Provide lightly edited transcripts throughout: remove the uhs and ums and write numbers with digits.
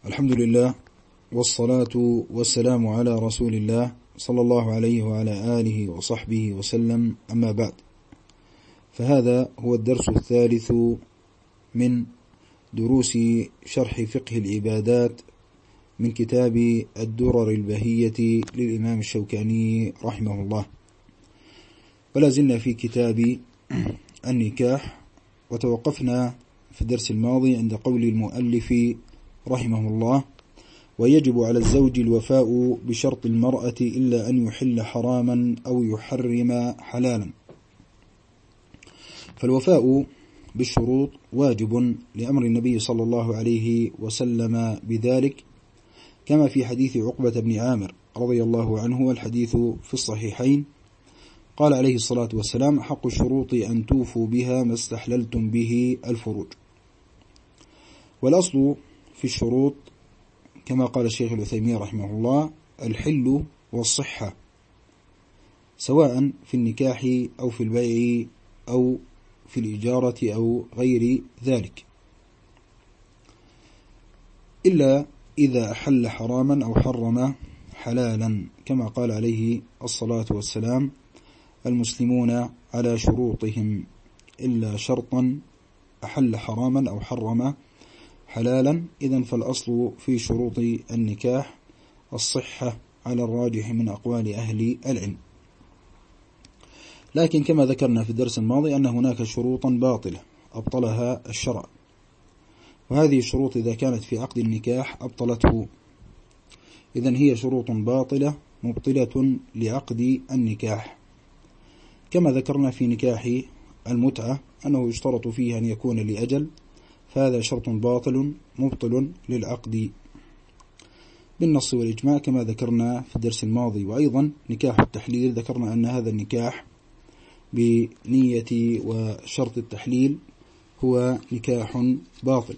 الحمد لله والصلاة والسلام على رسول الله صلى الله عليه وعلى آله وصحبه وسلم. أما بعد، فهذا هو الدرس الثالث من دروس شرح فقه العبادات من كتاب الدرر البهية للإمام الشوكاني رحمه الله. ولا زلنا في كتاب النكاح، وتوقفنا في الدرس الماضي عند قول المؤلف رحمه الله: ويجب على الزوج الوفاء بشرط المرأة إلا أن يحل حراما أو يحرم حلالا. فالوفاء بالشروط واجب لأمر النبي صلى الله عليه وسلم بذلك، كما في حديث عقبة بن عامر رضي الله عنه، والحديث في الصحيحين، قال عليه الصلاة والسلام: حق الشروط أن توفوا بها ما استحللتم به الفروج. والأصل في الشروط كما قال الشيخ العثيمين رحمه الله: الحل والصحة، سواء في النكاح أو في البيع أو في الإجارة أو غير ذلك، إلا إذا أحل حراما أو حرم حلالا، كما قال عليه الصلاة والسلام: المسلمون على شروطهم إلا شرطا أحل حراما أو حرم حلالا. إذن فالأصل في شروط النكاح الصحة على الراجح من أقوال أهل العلم. لكن كما ذكرنا في الدرس الماضي أن هناك شروطا باطلة أبطلها الشرع، وهذه الشروط إذا كانت في عقد النكاح أبطلته. إذن هي شروط باطلة مبطلة لعقد النكاح، كما ذكرنا في نكاح المتعة أنه يشترط فيه أن يكون لأجل، فهذا شرط باطل مبطل للعقد بالنص والإجماع كما ذكرنا في الدرس الماضي. وأيضا نكاح التحليل ذكرنا أن هذا النكاح بنية وشرط التحليل هو نكاح باطل،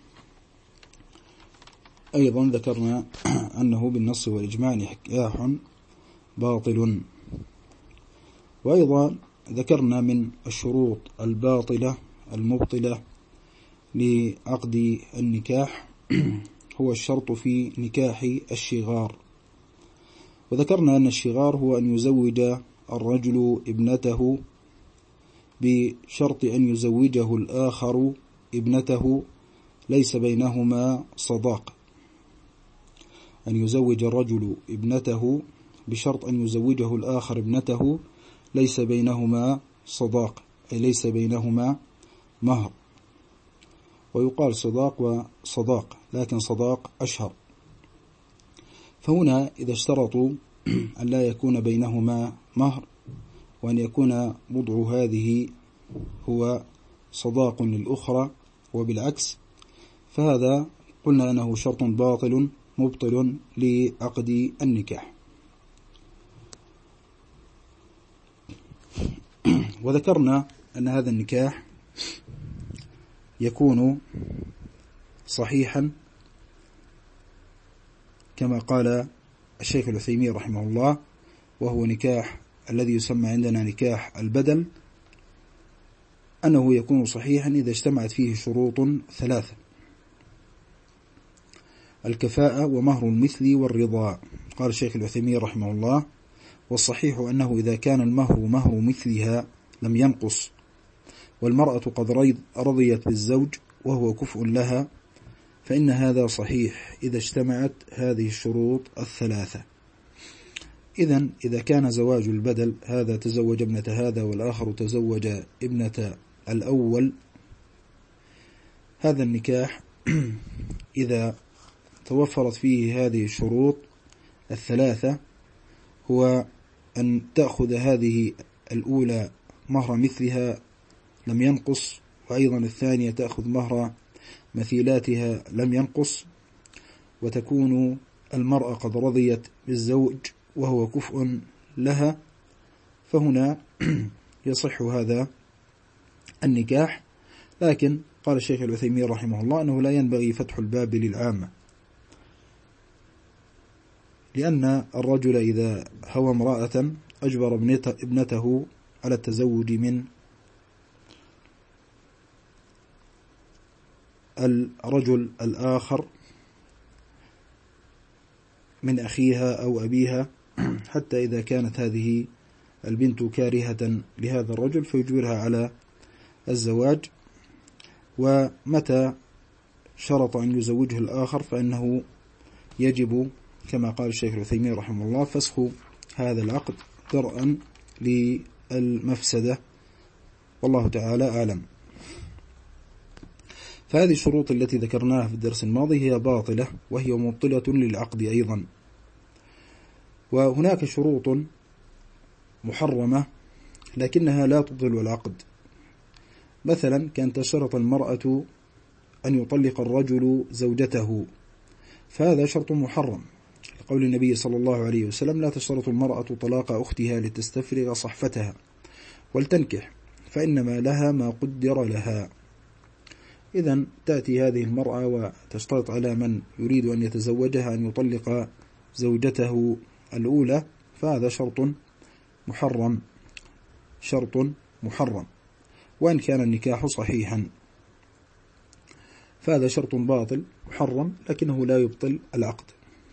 أيضا ذكرنا أنه بالنص والإجماع نكاح باطل. وأيضا ذكرنا من الشروط الباطلة المبطلة لعقد النكاح هو الشرط في نكاح الشغار، وذكرنا أن الشغار هو أن يزوج الرجل ابنته بشرط أن يزوجه الآخر ابنته ليس بينهما صداق، أن يزوج الرجل ابنته بشرط أن يزوجه الآخر ابنته ليس بينهما صداق، أي ليس بينهما مهر. ويقال صداق وصداق، لكن صداق أشهر. فهنا إذا اشترطوا أن لا يكون بينهما مهر، وأن يكون وضع هذه هو صداق للأخرى وبالعكس، فهذا قلنا أنه شرط باطل مبطل لعقد النكاح. وذكرنا أن هذا النكاح يكون صحيحا كما قال الشيخ العثيمين رحمه الله، وهو نكاح الذي يسمى عندنا نكاح البدل، أنه يكون صحيحا إذا اجتمعت فيه شروط ثلاثة: الكفاءة ومهر المثل والرضا. قال الشيخ العثيمين رحمه الله: والصحيح أنه إذا كان المهر مهر مثلها لم ينقص، والمرأة قد رضيت بالزوج وهو كفء لها، فإن هذا صحيح إذا اجتمعت هذه الشروط الثلاثة. إذن إذا كان زواج البدل، هذا تزوج ابنة هذا والآخر تزوج ابنة الأول، هذا النكاح إذا توفرت فيه هذه الشروط الثلاثة هو أن تأخذ هذه الأولى مهر مثلها لم ينقص، وأيضا الثانية تأخذ مهر مثيلاتها لم ينقص، وتكون المرأة قد رضيت بالزوج وهو كفء لها، فهنا يصح هذا النكاح. لكن قال الشيخ العثيمين رحمه الله أنه لا ينبغي فتح الباب للعامة، لأن الرجل إذا هوى امرأة أجبر ابنته على التزوج من الرجل الآخر من أخيها أو أبيها، حتى إذا كانت هذه البنت كارهة لهذا الرجل فيجبرها على الزواج. ومتى شرط أن يزوجه الآخر فإنه يجب كما قال الشيخ العثيمين رحمه الله فسخ هذا العقد درءا للمفسدة، والله تعالى أعلم. فهذه الشروط التي ذكرناها في الدرس الماضي هي باطلة وهي مبطلة للعقد أيضا. وهناك شروط محرمة لكنها لا تبطل العقد. مثلا كان تشترط المرأة أن يطلق الرجل زوجته، فهذا شرط محرم لقول النبي صلى الله عليه وسلم: لا تشترط المرأة طلاق أختها لتستفرغ صحفتها ولتنكح، فإنما لها ما قدر لها. إذن تأتي هذه المرأة وتشترط على من يريد أن يتزوجها أن يطلق زوجته الأولى، فهذا شرط محرم وإن كان النكاح صحيحا، فهذا شرط باطل محرم لكنه لا يبطل العقد.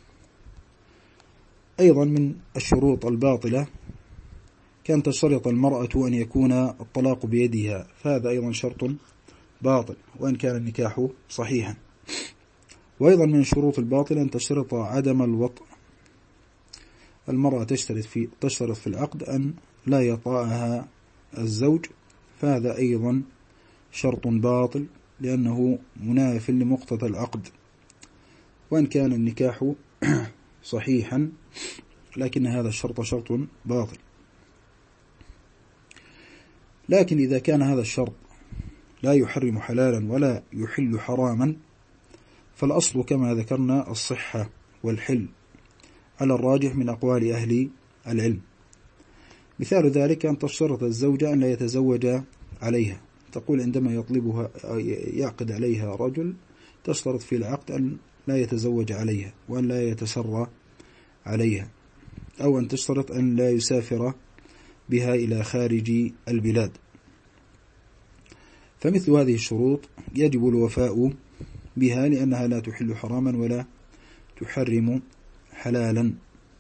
أيضا من الشروط الباطلة كان تشترط المرأة أن يكون الطلاق بيدها، فهذا أيضا شرط باطل وإن كان النكاح صحيحا. وأيضا من الشروط الباطلة أن تشترط عدم الوطء، المرأة تشترط في العقد أن لا يطأها الزوج، فهذا أيضا شرط باطل لأنه مناف لمقتضى العقد وإن كان النكاح صحيحا، لكن هذا الشرط شرط باطل. لكن إذا كان هذا الشرط لا يحرم حلالا ولا يحل حراما فالأصل كما ذكرنا الصحة والحل على الراجح من أقوال أهل العلم. مثال ذلك أن تشترط الزوجة أن لا يتزوج عليها، تقول عندما يطلبها يعقد عليها رجل تشترط في العقد أن لا يتزوج عليها وأن لا يتسرى عليها، أو أن تشترط أن لا يسافر بها إلى خارج البلاد. فمثل هذه الشروط يجب الوفاء بها لأنها لا تحل حراما ولا تحرم حلالا.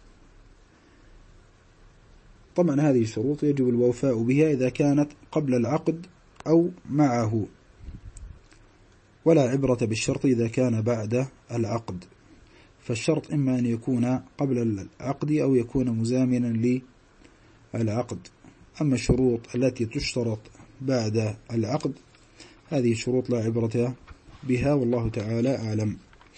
طبعا هذه الشروط يجب الوفاء بها إذا كانت قبل العقد أو معه، ولا عبرة بالشرط إذا كان بعد العقد، فالشرط إما أن يكون قبل العقد أو يكون مزامنا للعقد. أما الشروط التي تشترط بعد العقد هذه الشروط لا عبرة بها، والله تعالى أعلم.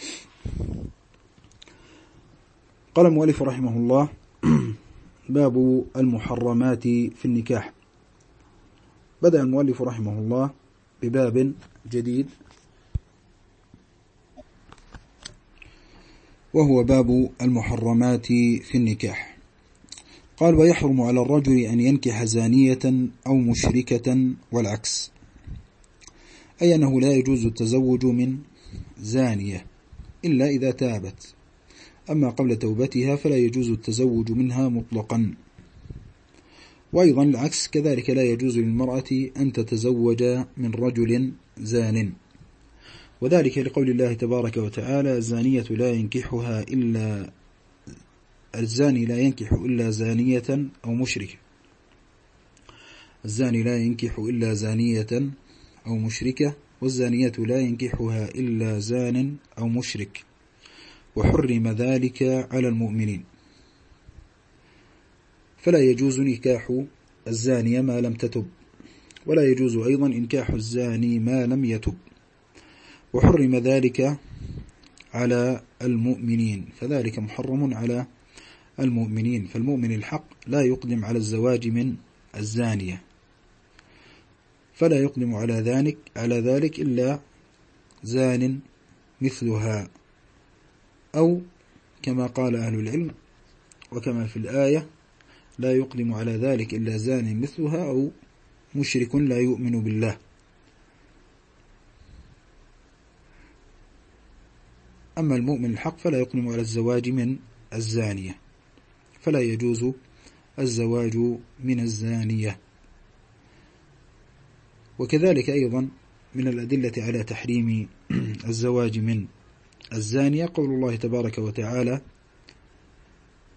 قال المؤلف رحمه الله: باب المحرمات في النكاح. بدأ المؤلف رحمه الله بباب جديد وهو باب المحرمات في النكاح. قال: ويحرم على الرجل أن ينكح زانية أو مشركة والعكس، أي أنه لا يجوز التزوج من زانية إلا إذا تابت، أما قبل توبتها فلا يجوز التزوج منها مطلقا. وأيضا العكس كذلك، لا يجوز للمرأة أن تتزوج من رجل زان، وذلك لقول الله تبارك وتعالى: الزاني لا ينكح إلا زانية أو مشركة. الزاني لا ينكح إلا زانية أو مشركة، والزانية لا ينكحها إلا زان أو مشرك، وحرم ذلك على المؤمنين. فلا يجوز نكاح الزانية ما لم تتب، ولا يجوز أيضا إنكاح الزاني ما لم يتب، وحرم ذلك على المؤمنين، فذلك محرم على المؤمنين. فالمؤمن الحق لا يقدم على الزواج من الزانية، فلا يقدم على ذلك إلا زان مثلها، أو كما قال أهل العلم وكما في الآية: لا يقدم على ذلك إلا زان مثلها أو مشرك لا يؤمن بالله. أما المؤمن الحق فلا يقدم على الزواج من الزانية، فلا يجوز الزواج من الزانية. وكذلك أيضا من الأدلة على تحريم الزواج من الزانية قول الله تبارك وتعالى: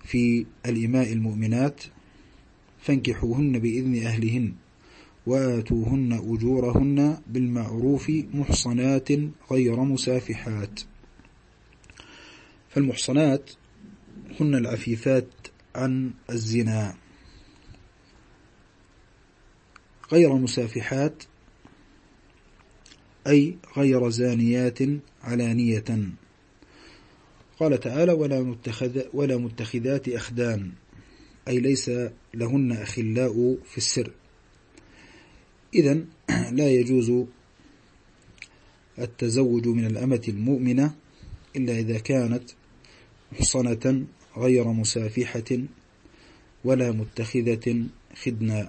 في الإماء المؤمنات فانكحوهن بإذن أهلهن وآتوهن أجورهن بالمعروف محصنات غير مسافحات. فالمحصنات هن العفيفات عن الزنا، غير مسافحات أي غير زانيات علانية. قال تعالى ولا متخذات أخدان، أي ليس لهن أخلاء في السر. إذن لا يجوز التزوج من الأمة المؤمنة إلا إذا كانت محصنة غير مسافحة ولا متخذة خدنا،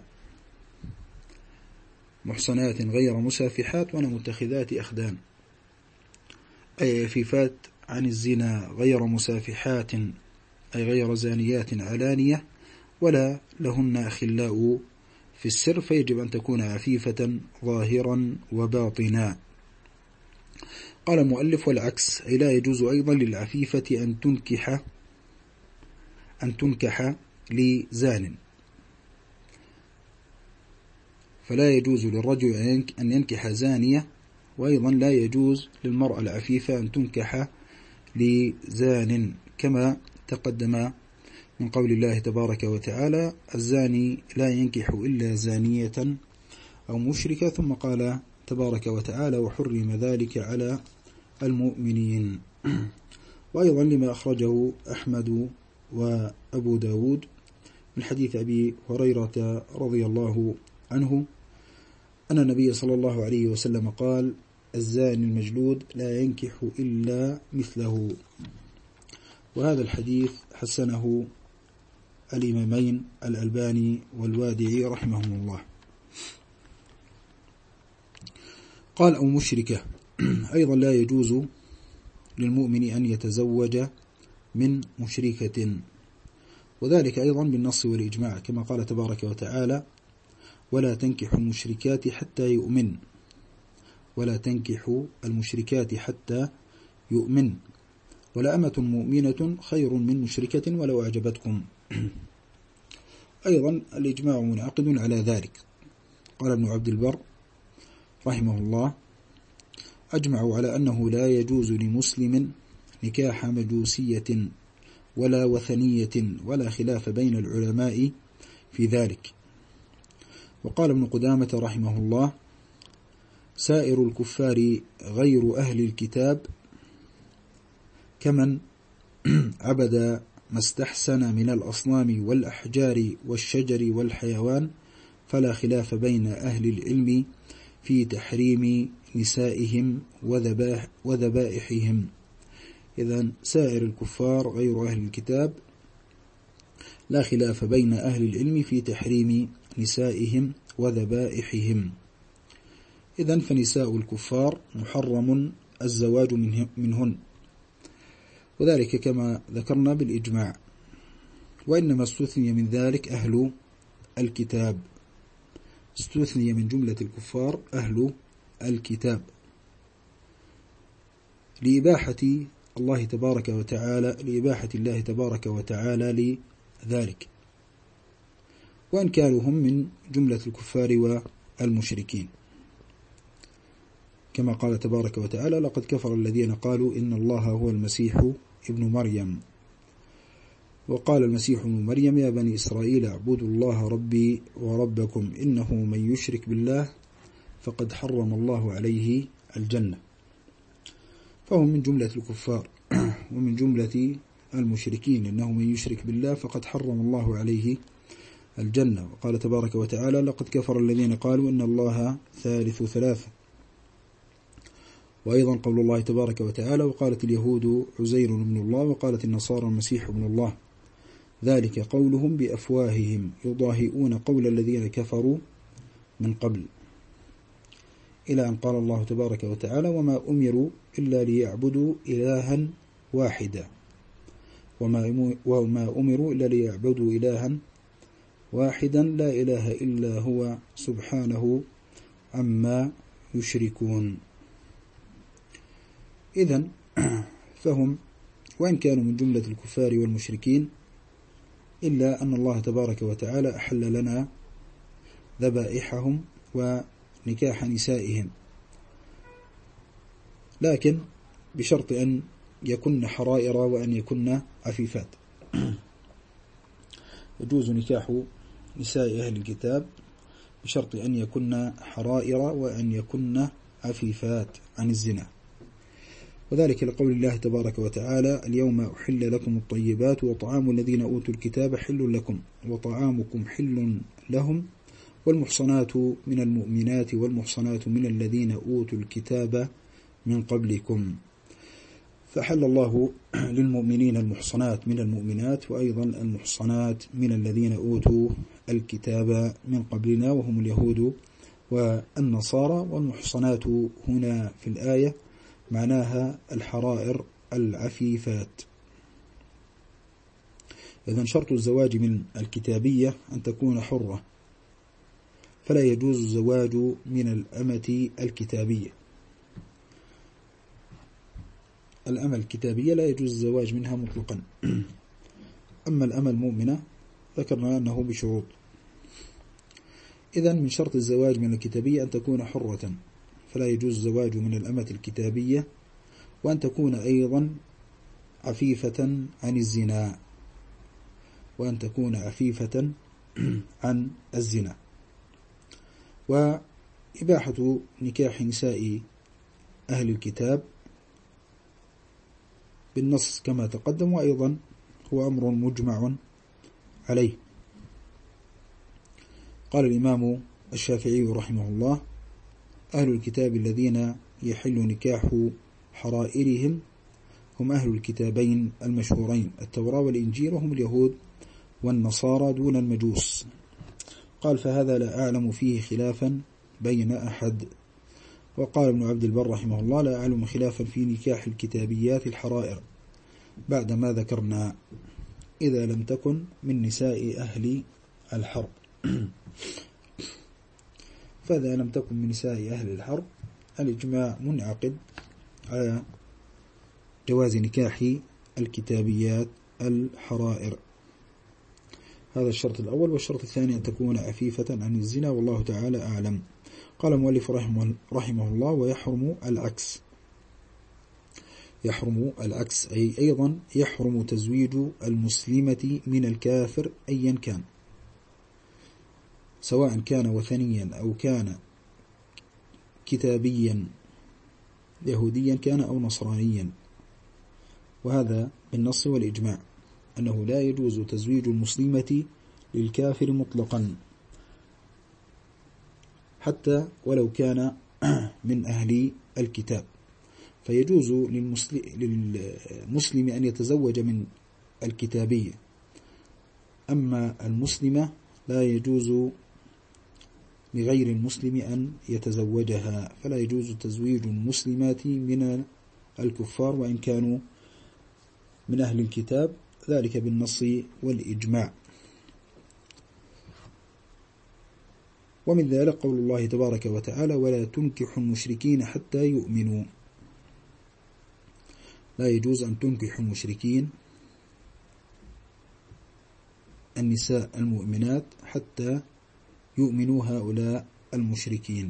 محصنات غير مسافحات ولا متخذات أخدان، أي عفيفات عن الزنا غير مسافحات أي غير زانيات علانية ولا لهن أخلاء في السر، فيجب أن تكون عفيفة ظاهرا وباطنا. قال المؤلف والعكس، أي لا يجوز أيضا للعفيفة أن تنكح لزان، فلا يجوز للرجل أن ينكح زانية، وأيضا لا يجوز للمرأة العفيفة أن تنكح لزان، كما تقدم من قول الله تبارك وتعالى الزاني لا ينكح إلا زانية أو مشركة، ثم قال تبارك وتعالى وحرم ذلك على المؤمنين. وأيضا لما أخرجه أحمد وأبو داود من حديث أبي هريرة رضي الله عنه أن النبي صلى الله عليه وسلم قال الزاني المجلود لا ينكح إلا مثله. وهذا الحديث حسنه الإمامين الألباني والوادعي رحمهم الله. قال أو مشركة، أيضا لا يجوز للمؤمن أن يتزوج من مشركة، وذلك أيضا بالنص والإجماع، كما قال تبارك وتعالى ولا تنكحوا المشركات حتى يؤمن، ولا تنكحوا المشركات حتى يؤمن، ولأمة مؤمنة خير من مشركة ولو أعجبتكم. أيضا الإجماع منعقد على ذلك. قال ابن عبد البر رحمه الله أجمعوا على أنه لا يجوز لمسلم نكاح مجوسية ولا وثنية، ولا خلاف بين العلماء في ذلك. وقال ابن قدامة رحمه الله سائر الكفار غير أهل الكتاب كمن عبد ما استحسن من الأصنام والأحجار والشجر والحيوان، فلا خلاف بين أهل العلم في تحريم نسائهم وذبائحهم. إذن سائر الكفار غير أهل الكتاب لا خلاف بين أهل العلم في تحريم نسائهم وذبائحهم. إذن فنساء الكفار محرم الزواج منهن، وذلك كما ذكرنا بالإجماع، وإنما استثني من ذلك أهل الكتاب، استثني من جملة الكفار أهل الكتاب لإباحة الله تبارك وتعالى لذلك، وإن كانوا هم من جملة الكفار والمشركين، كما قال تبارك وتعالى لقد كفر الذين قالوا إن الله هو المسيح ابن مريم. وقال المسيح ابن مريم يا بني إسرائيل اعبدوا الله ربي وربكم إنه من يشرك بالله فقد حرم الله عليه الجنة. فهم من جملة الكفار ومن جملة المشركين، إنه من يشرك بالله فقد حرم الله عليه الجنة. وقال تبارك وتعالى لقد كفر الذين قالوا إن الله ثالث ثلاثة. وأيضا قول الله تبارك وتعالى وقالت اليهود عزير ابن الله وقالت النصارى المسيح ابن الله ذلك قولهم بأفواههم يضاهئون قول الذين كفروا من قبل، إلى أن قال الله تبارك وتعالى وما أمروا إلا ليعبدوا إلها واحدا، وما أمروا إلا ليعبدوا إلها واحدا لا إله إلا هو سبحانه عما يشركون. إذن فهم وإن كانوا من جملة الكفار والمشركين إلا أن الله تبارك وتعالى أحل لنا ذبائحهم ونكاح نسائهم، لكن بشرط أن يكن حرائر وأن يكن عفيفات. يجوز نكاح نساء أهل الكتاب بشرط أن يكن حرائر وأن يكن عفيفات عن الزنا، وذلك لقول الله تبارك وتعالى: اليوم أحل لكم الطيبات وطعام الذين أوتوا الكتاب حل لكم وطعامكم حل لهم والمحصنات من المؤمنات والمحصنات من الذين أوتوا الكتاب من قبلكم. فحل الله للمؤمنين المحصنات من المؤمنات، وأيضا المحصنات من الذين أوتوا الكتاب من قبلنا وهم اليهود والنصارى. والمحصنات هنا في الآية معناها الحرائر العفيفات. إذن شرط الزواج من الكتابية أن تكون حرة، فلا يجوز الزواج من الأمة الكتابية. الأمة الكتابية لا يجوز الزواج منها مطلقا. أما الأمة المؤمنة ذكرنا أنه بشروط. إذن من شرط الزواج من الكتابية أن تكون حرة، فلا يجوز الزواج من الأمة الكتابية، وأن تكون أيضا عفيفة عن الزنا، وأن تكون عفيفة عن الزنا. وإباحة نكاح نساء أهل الكتاب بالنص كما تقدم، وأيضا هو أمر مجمع عليه. قال الإمام الشافعي رحمه الله: أهل الكتاب الذين يحل نكاح حرائرهم هم أهل الكتابين المشهورين التوراة والإنجيل، وهم اليهود والنصارى دون المجوس. قال: فهذا لا أعلم فيه خلافا بين أحد. وقال ابن عبد البر رحمه الله: لا أعلم خلافا في نكاح الكتابيات الحرائر بعد ما ذكرنا، إذا لم تكن من نساء أهل الحرب. فإذا لم تكن من نساء أهل الحرب الإجماع منعقد على جواز نكاح الكتابيات الحرائر. هذا الشرط الأول. والشرط الثاني أن تكون عفيفة عن الزنا، والله تعالى أعلم. قال المؤلف رحمه الله: ويحرم العكس. يحرم العكس أي أيضا يحرم تزويج المسلمة من الكافر أيا كان، سواء كان وثنيا أو كان كتابيا يهوديا كان أو نصرانيا. وهذا بالنص والإجماع أنه لا يجوز تزويج المسلمة للكافر مطلقا، حتى ولو كان من أهل الكتاب. فيجوز للمسلم أن يتزوج من الكتابية، أما المسلمة لا يجوز لغير المسلم أن يتزوجها. فلا يجوز تزويج المسلمات من الكفار وإن كانوا من أهل الكتاب، ذلك بالنص والإجماع. ومن ذلك قول الله تبارك وتعالى: ولا تنكحوا المشركين حتى يؤمنوا. لا يجوز أن تنكحوا المشركين النساء المؤمنات حتى يؤمنوا هؤلاء المشركين.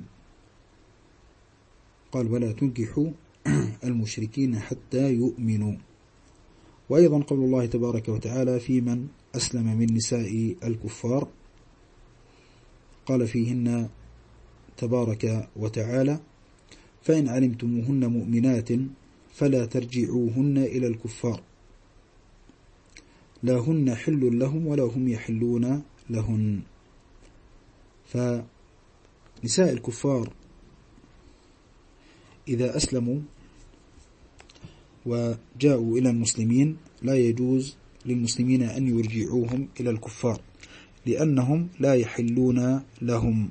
قال: ولا تنكحوا المشركين حتى يؤمنوا. وأيضا قول الله تبارك وتعالى في من أسلم من نساء الكفار، قال فيهن تبارك وتعالى: فإن علمتموهن مؤمنات فلا ترجعوهن إلى الكفار لا هن حل لهم ولا هم يحلون لهن. فنساء الكفار إذا أسلموا وجاءوا إلى المسلمين لا يجوز للمسلمين أن يرجعوهم إلى الكفار، لأنهم لا يحلون لهم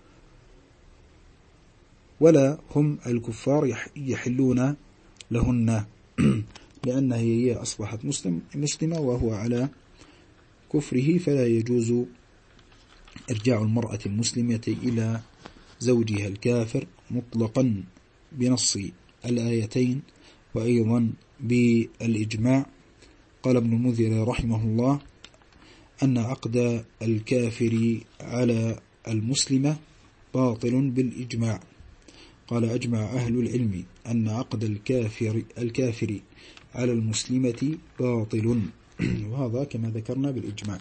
ولا هم الكفار يحلون لهن، لأنها هي أصبحت مسلمة وهو على كفره، فلا يجوز إرجاع المرأة المسلمة إلى زوجها الكافر مطلقا بنص الآيتين وأيضا بالإجماع. قال ابن المنذر رحمه الله: أن عقد الكافر على المسلمة باطل بالإجماع. قال أجمع أهل العلم أن عقد الكافر على المسلمة باطل، وهذا كما ذكرنا بالإجماع.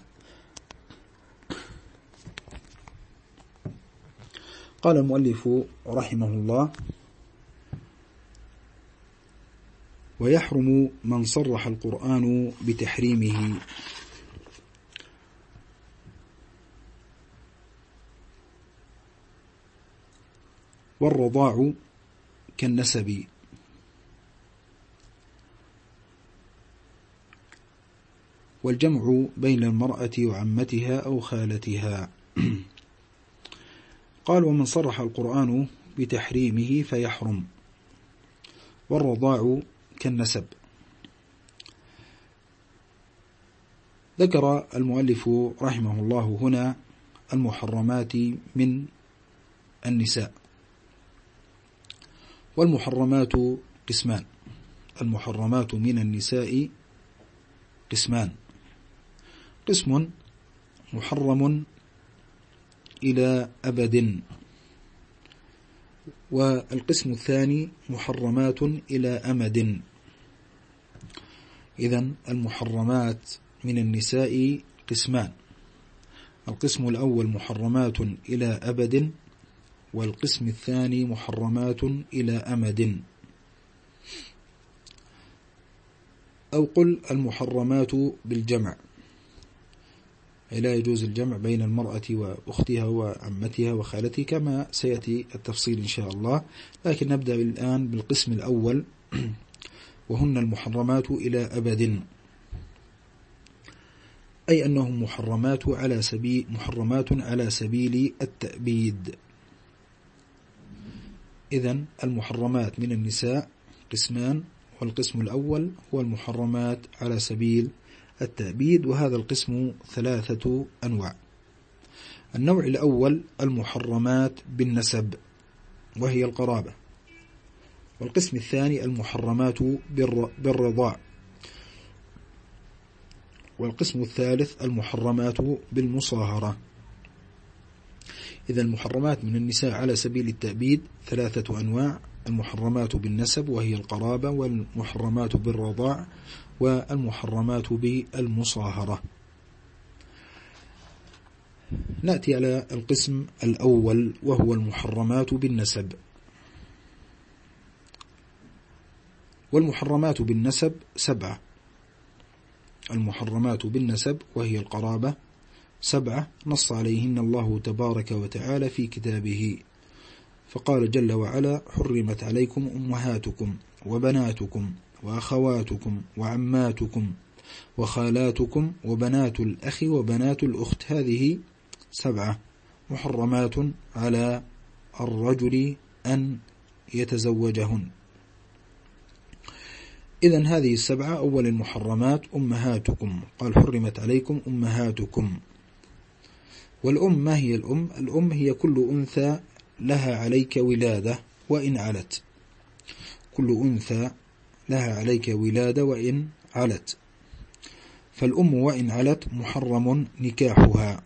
قال المؤلف رحمه الله: ويحرم من صرح القرآن بتحريمه. والرضاع كالنسب، والجمع بين المرأة وعمتها أو خالتها. قال: ومن صرح القرآن بتحريمه فيحرم. والرضاع كالنسب. ذكر المؤلف رحمه الله هنا المحرمات من النساء. والمحرمات قسمان. المحرمات من النساء قسمان: قسم محرم إلى أبد، والقسم الثاني محرمات إلى أمد. إذن المحرمات من النساء قسمان: القسم الأول محرمات إلى أبد، والقسم الثاني محرمات إلى أمد. أو قل المحرمات بالجمع، لا يجوز الجمع بين المرأة وأختها وعمتها وخالتها كما سيأتي التفصيل إن شاء الله، لكن نبدأ الآن بالقسم الأول، وهن المحرمات إلى أبد، أي أنهم محرمات على سبيل التأبيد. إذن المحرمات من النساء قسمان، والقسم الأول هو المحرمات على سبيل التأبيد، وهذا القسم 3 أنواع. النوع الأول المحرمات بالنسب وهي القرابة، والقسم الثاني المحرمات بالرضاع، والقسم الثالث المحرمات بالمصاهرة. إذا المحرمات من النساء على سبيل التأبيد 3 أنواع: المحرمات بالنسب وهي القرابة، والمحرمات بالرضاع، والمحرمات بالمصاهرة. نأتي على القسم الأول وهو المحرمات بالنسب. والمحرمات بالنسب 7. المحرمات بالنسب وهي القرابة 7 نص عليهن الله تبارك وتعالى في كتابه، فقال جل وعلا: حرمت عليكم أمهاتكم وبناتكم وأخواتكم وعماتكم وخالاتكم وبنات الأخ وبنات الأخت. هذه 7 محرمات على الرجل أن يتزوجهن. إذن هذه 7: أول المحرمات أمهاتكم، قال: حرمت عليكم أمهاتكم. والأم ما هي الأم؟ الأم هي كل أنثى لها عليك ولادة وإن علت. كل أنثى لها عليك ولادة وإن علت، فالأم وإن علت محرم نكاحها.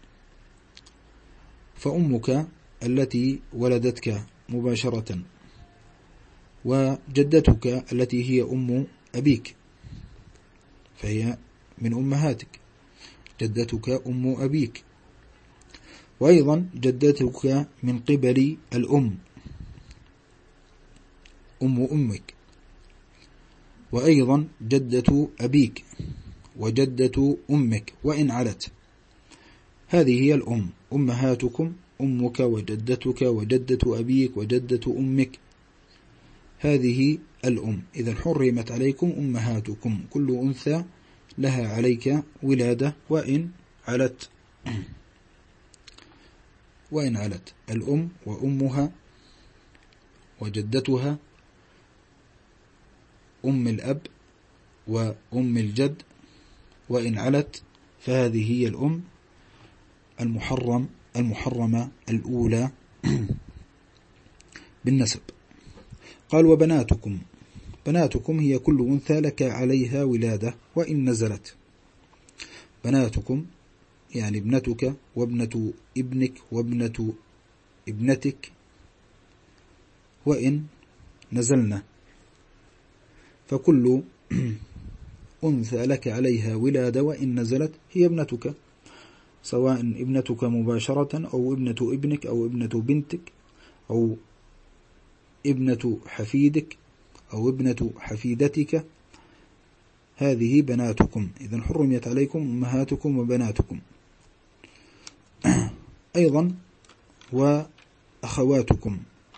فأمك التي ولدتك مباشرة، وجدتك التي هي أم أبيك فهي من أمهاتك، جدتك أم أبيك، وأيضا جدتك من قبل الأم أم أمك، وأيضا جدة أبيك وجدة أمك وإن علت. هذه هي الأم. أمهاتكم أمك وجدتك وجدة أبيك وجدة أمك، هذه الأم. إذا حرمت عليكم أمهاتكم، كل أنثى لها عليك ولادة وإن علت. وإن علت الأم وأمها وجدتها، أم الأب وأم الجد، وإن علت فهذه هي الأم المحرمة الأولى بالنسب. قال: وبناتكم. بناتكم هي كل أنثى لك عليها ولادة وإن نزلت. بناتكم يعني ابنتك وابنة ابنك وابنة ابنتك، وإن نزلنا، فكل أنثى لك عليها ولادة وإن نزلت هي ابنتك، سواء ابنتك مباشرة أو ابنة ابنك أو ابنة بنتك أو ابنة حفيدك أو ابنة حفيدتك، هذه بناتكم. إذن حرمت عليكم أمهاتكم وبناتكم. أيضا وأخواتكم،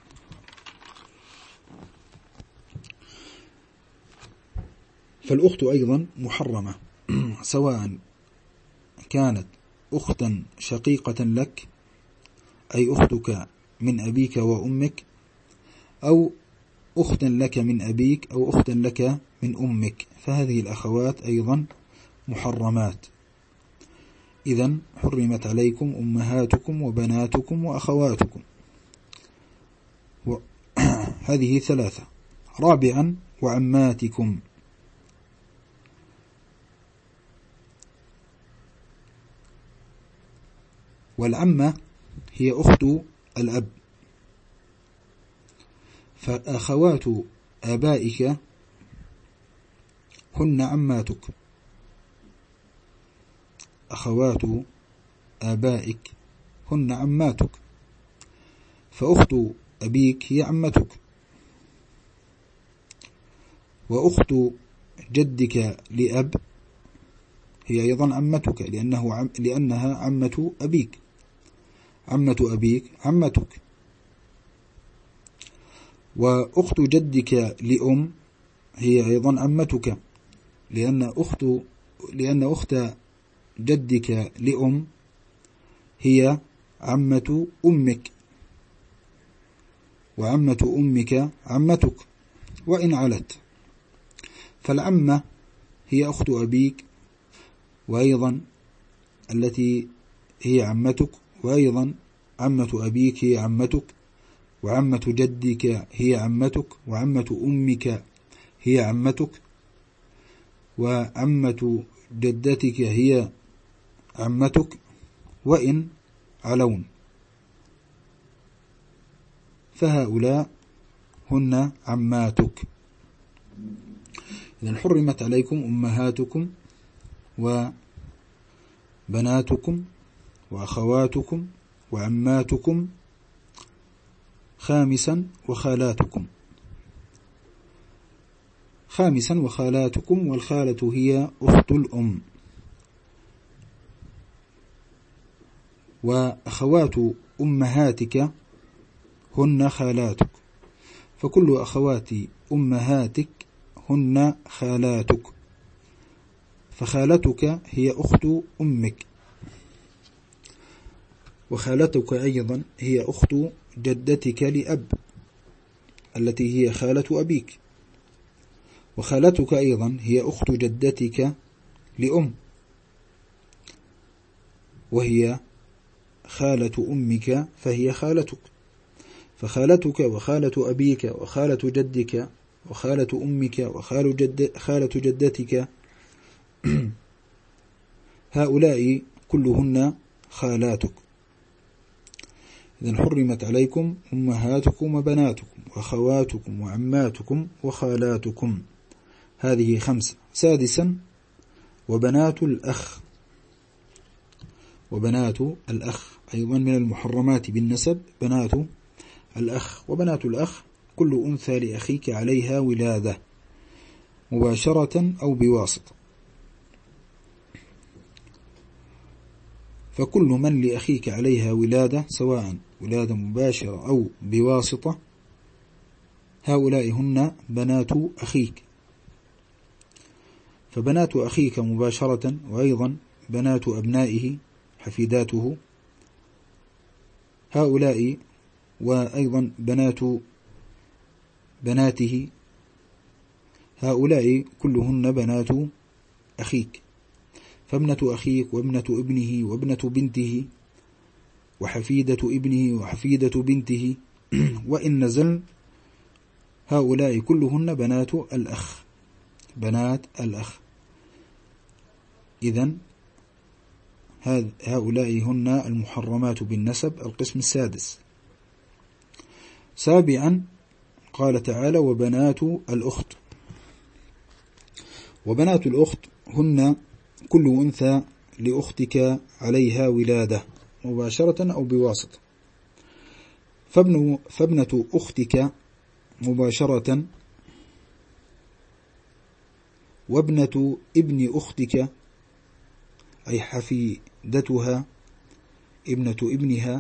فالأخت أيضا محرمة، سواء كانت أختا شقيقة لك أي أختك من أبيك وأمك، أو أختا لك من أبيك أو أختا لك من أمك، فهذه الأخوات أيضا محرمات. إذن حرمت عليكم أمهاتكم وبناتكم وأخواتكم. هذه ثلاثة. رابعا وعماتكم، والعمة هي أخت الأب، فأخوات آبائك هن عماتك، أخوات آبائك هن عماتك، فأخت أبيك هي عمتك، وأخت جدك لأب هي أيضا عمتك، لأنها عمة أبيك، عمة أبيك عمتك. وأخت جدك لأم هي أيضا عمتك، لأن أخت جدك لأم هي عمة أمك، وعمة أمك عمتك وإن علت. فالعمة هي أخت أبيك، وأيضا التي هي عمتك، وأيضا عمة أبيك هي عمتك، وعمة جدك هي عمتك، وعمة أمك هي عمتك، وعمة جدتك هي عمتك وإن علون، فهؤلاء هن عماتك. إذن حرمت عليكم أمهاتكم وبناتكم وأخواتكم وعماتكم. خامسا وخالاتكم، خامسا وخالاتكم، والخالة هي أخت الأم. وأخوات أمهاتك هن خالاتك، فكل أخوات أمهاتك هن خالاتك، فخالتك هي أخت أمك، وخالتك أيضا هي أخت جدتك لأب التي هي خالة أبيك، وخالتك أيضا هي أخت جدتك لأم وهي خالة أمك، فهي خالتك. فخالتك وخالة أبيك وخالة جدك وخالة أمك وخالة جدتك هؤلاء كلهن خالاتك. إذن حرمت عليكم أمهاتكم وبناتكم وأخواتكم وعماتكم وخالاتكم. هذه خمسة. سادسا وبنات الأخ، وبنات الأخ أيضا من المحرمات بالنسب بنات الأخ. وبنات الأخ كل أنثى لأخيك عليها ولادة مباشرة أو بواسطة، فكل من لأخيك عليها ولادة سواء ولادة مباشرة أو بواسطة هؤلاء هن بنات أخيك. فبنات أخيك مباشرة، وأيضا بنات أبنائه حفيداته هؤلاء، وأيضا بنات بناته هؤلاء كلهن بنات أخيك. فابنة أخيك وابنة ابنه وابنة بنته وحفيدة ابنه وحفيدة بنته وإن نزل هؤلاء كلهن بنات الأخ، بنات الأخ. إذن هؤلاء هن المحرمات بالنسب القسم السادس. سابعا قال تعالى وبنات الأخت. وبنات الأخت هن كل أنثى لأختك عليها ولادة مباشرة أو بواسطة، فابنة أختك مباشرة، وابنة ابن أختك أي حفيدتها ابنة ابنها،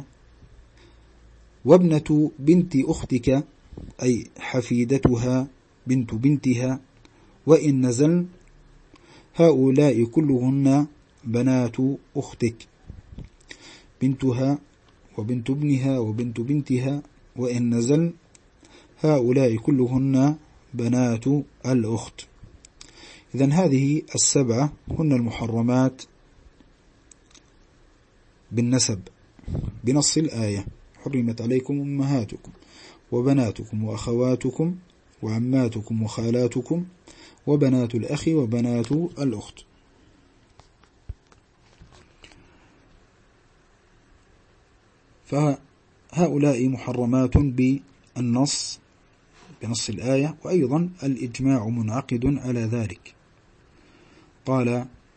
وابنة بنت أختك أي حفيدتها بنت بنتها، وإن نزل هؤلاء كلهن بنات أختك، بنتها وبنت ابنها وبنت بنتها، وإن نزل هؤلاء كلهن بنات الأخت. إذن هذه السبعة هن المحرمات بالنسب بنص الآية: حرمت عليكم أمهاتكم وبناتكم وأخواتكم وعماتكم وخالاتكم وبنات الأخ وبنات الأخت. فهؤلاء محرمات بالنص بنص الآية، وأيضا الإجماع منعقد على ذلك. قال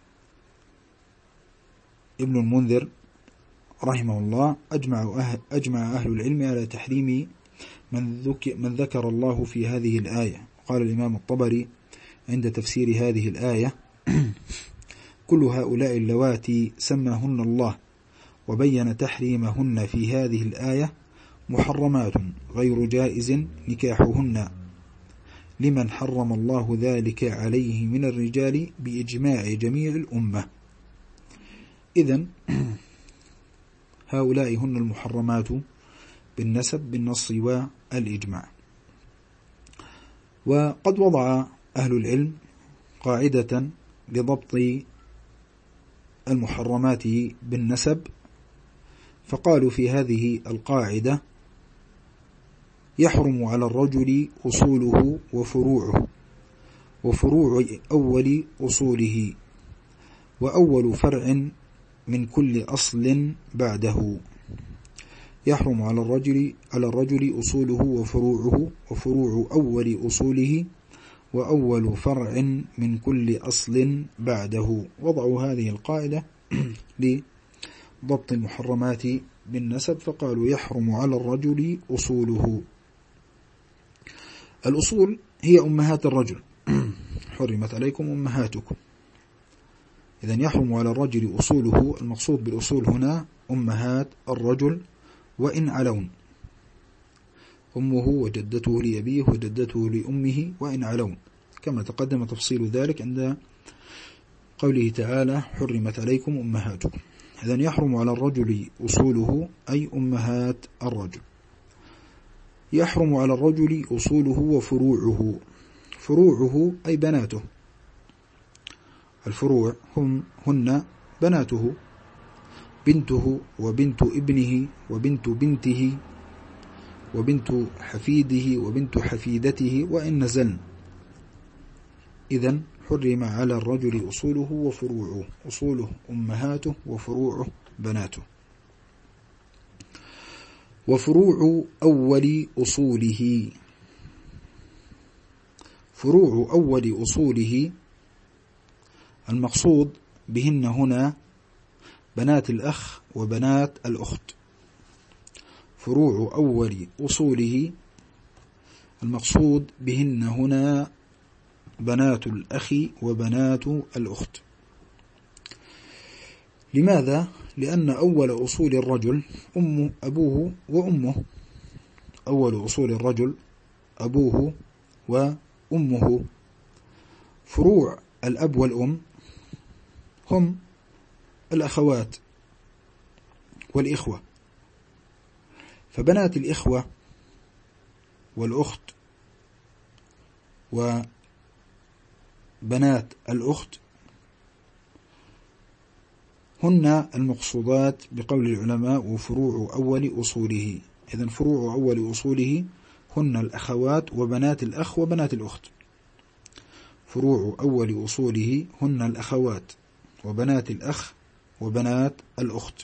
ابن المنذر رحمه الله: أجمع أهل العلم على تحريم من ذكر الله في هذه الآية. قال الإمام الطبري عند تفسير هذه الآية: كل هؤلاء اللواتي سماهن الله وبين تحريمهن في هذه الآية محرمات غير جائز نكاحهن لمن حرم الله ذلك عليه من الرجال بإجماع جميع الأمة. إذن هؤلاء هن المحرمات بالنسب بالنص والإجماع. وقد وضع أهل العلم قاعدة لضبط المحرمات بالنسب، فقالوا في هذه القاعدة: يحرم على الرجل أصوله وفروعه، وفروع أول أصوله، وأول فرع من كل أصل بعده. يحرم على الرجل أصوله وفروعه، وفروع أول أصوله، وأول فرع من كل أصل بعده. وضعوا هذه القاعدة لضبط المحرمات بالنسب، فقالوا: يحرم على الرجل أصوله. الأصول هي أمهات الرجل، حرمت عليكم أمهاتكم. إذن يحرم على الرجل أصوله، المقصود بالأصول هنا أمهات الرجل وإن علون، أمه وجدته لأبيه وجدته لأمه وإن علون، كما تقدم تفصيل ذلك عند قوله تعالى: حرمت عليكم أمهاتكم. إذن يحرم على الرجل أصوله أي أمهات الرجل. يحرم على الرجل أصوله وفروعه، فروعه أي بناته، الفروع هن بناته، بنته وبنت ابنه وبنت بنته وبنت حفيده وبنت حفيدته وإن نزلن. إذن حرم على الرجل أصوله وفروعه، أصوله أمهاته وفروعه بناته. وفروع أول أصوله، فروع أول أصوله المقصود بهن هنا بنات الأخ وبنات الأخت. فروع أول أصوله المقصود بهن هنا بنات الأخ وبنات الأخت. لماذا؟ لأن أول أصول الرجل أبوه وأمه، أول أصول الرجل أبوه وأمه. فروع الأب والأم هم الأخوات والإخوة، فبنات الإخوة والأخت وبنات الأخت هن المقصودات بقول العلماء وفروع أول أصوله. إذن فروع أول أصوله هن الأخوات وبنات الأخ وبنات الأخت. فروع أول أصوله هن الأخوات وبنات الأخ وبنات الأخت.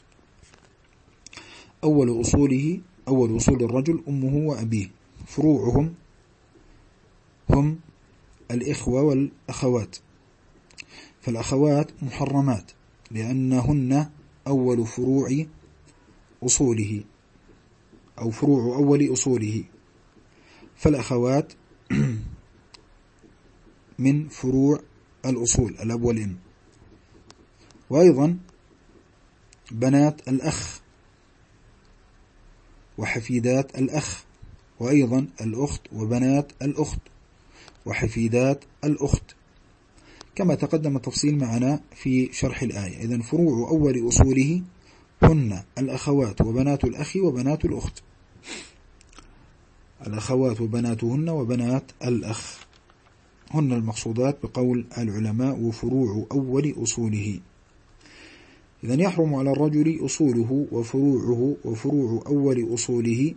أول أصول الرجل أمه وأبيه، فروعهم هم الإخوة والأخوات، فالأخوات محرمات لأنهن أول فروع أصوله أو فروع أول أصوله، فالأخوات من فروع الأصول الأب والأم. وأيضا بنات الأخ وحفيدات الأخ، وأيضا الأخت وبنات الأخت وحفيدات الأخت، كما تقدم التفصيل معنا في شرح الآية. إذن فروع أول أصوله هن الأخوات وبنات الأخ وبنات الأخت، الأخوات وبناتهن وبنات الأخ هن المقصودات بقول العلماء وفروع أول أصوله. إذن يحرم على الرجل أصوله وفروعه وفروع أول أصوله،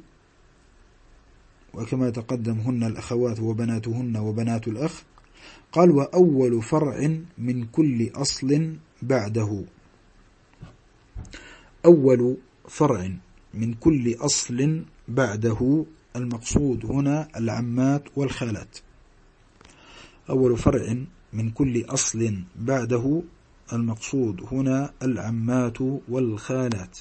وكما تقدم هن الأخوات وبناتهن وبنات الأخ. قال وأول فرع من كل أصل بعده، أول فرع من كل أصل بعده المقصود هنا العمات والخالات. أول فرع من كل أصل بعده المقصود هنا العمات والخالات.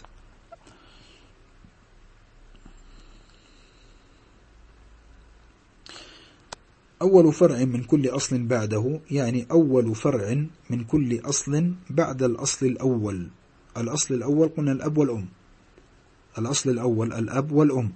أول فرع من كل أصل بعده يعني أول فرع من كل أصل بعد الأصل الأول. الأصل الأول قلنا الأب والأم، الأصل الأول الأب والأم،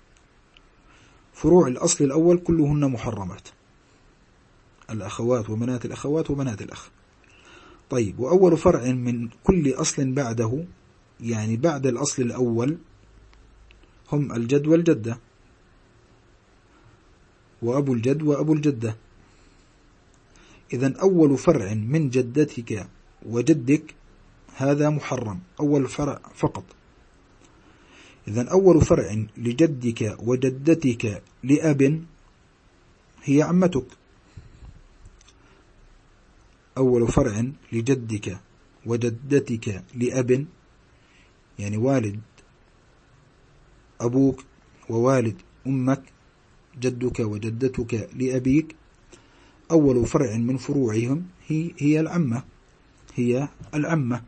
فروع الأصل الأول كلهن محرمات، الأخوات وبنات الأخوات وبنات الأخ. طيب، وأول فرع من كل أصل بعده يعني بعد الأصل الأول هم الجد والجدة وأبو الجد وأبو الجدة. إذن أول فرع من جدتك وجدك هذا محرم، أول فرع فقط. إذن أول فرع لجدك وجدتك لأب هي عمتك، أول فرع لجدك وجدتك لأب يعني والد أبوك ووالد أمك، جدك وجدتك لأبيك، أول فرع من فروعهم هي العمة، هي العمة،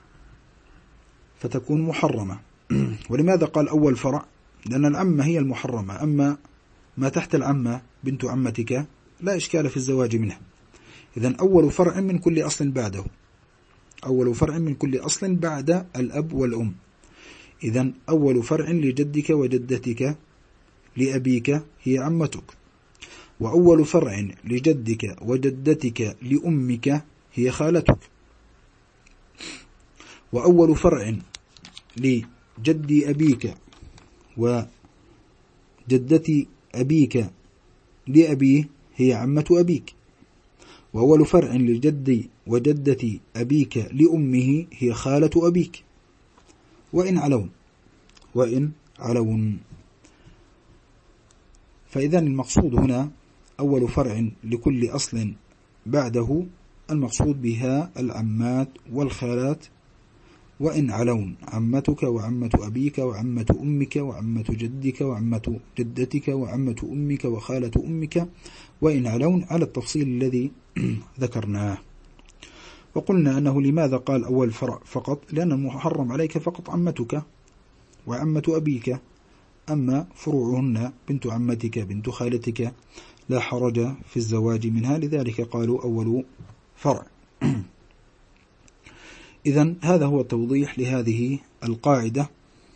فتكون محرمة. ولماذا قال أول فرع؟ لأن العمة هي المحرمة، أما ما تحت العمة بنت عمتك لا إشكال في الزواج منها. إذن أول فرع من كل أصل بعده، أول فرع من كل أصل بعد الأب والأم. إذن أول فرع لجدك وجدتك لأبيك هي عمتك، وأول فرع لجدك وجدتك لأمك هي خالتك، وأول فرع لجد أبيك وجدة أبيك لأبيه هي عمة أبيك، وأول فرع لجد وجدة أبيك لأمه هي خالة أبيك وإن علون. فإذا المقصود هنا أول فرع لكل أصل بعده المقصود بها العمات والخالات وإن علون، عمتك وعمة أبيك وعمة أمك وعمة جدك وعمة جدتك وعمة أمك وخالة أمك وإن علون، على التفصيل الذي ذكرناه. وقلنا أنه لماذا قال أول فرع فقط؟ لأن المحرم عليك فقط عمتك وعمة أبيك، أما فروعهن بنت عمتك بنت خالتك لا حرج في الزواج منها، لذلك قالوا أول فرع. إذن هذا هو التوضيح لهذه القاعدة،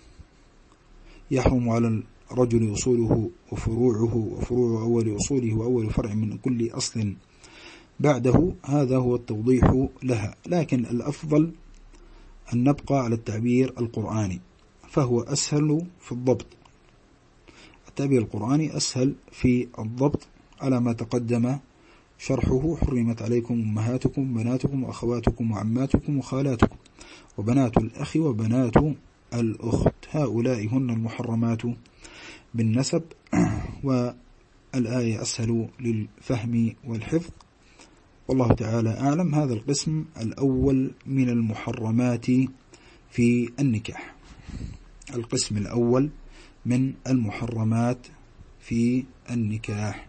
يحرم على الرجل أصوله وفروعه وفروع أول أصوله وأول فرع من كل أصل بعده، هذا هو التوضيح لها. لكن الأفضل أن نبقى على التعبير القرآني، فهو أسهل في الضبط، التعبير القرآني أسهل في الضبط على ما تقدم شرحه: حرمت عليكم أمهاتكم بناتكم وأخواتكم وعماتكم وخالاتكم وبنات الأخ وبنات الأخت، هؤلاء هن المحرمات بالنسب. والآية أسهل للفهم والحفظ. والله تعالى أعلم. هذا القسم الأول من المحرمات في النكاح، القسم الأول من المحرمات في النكاح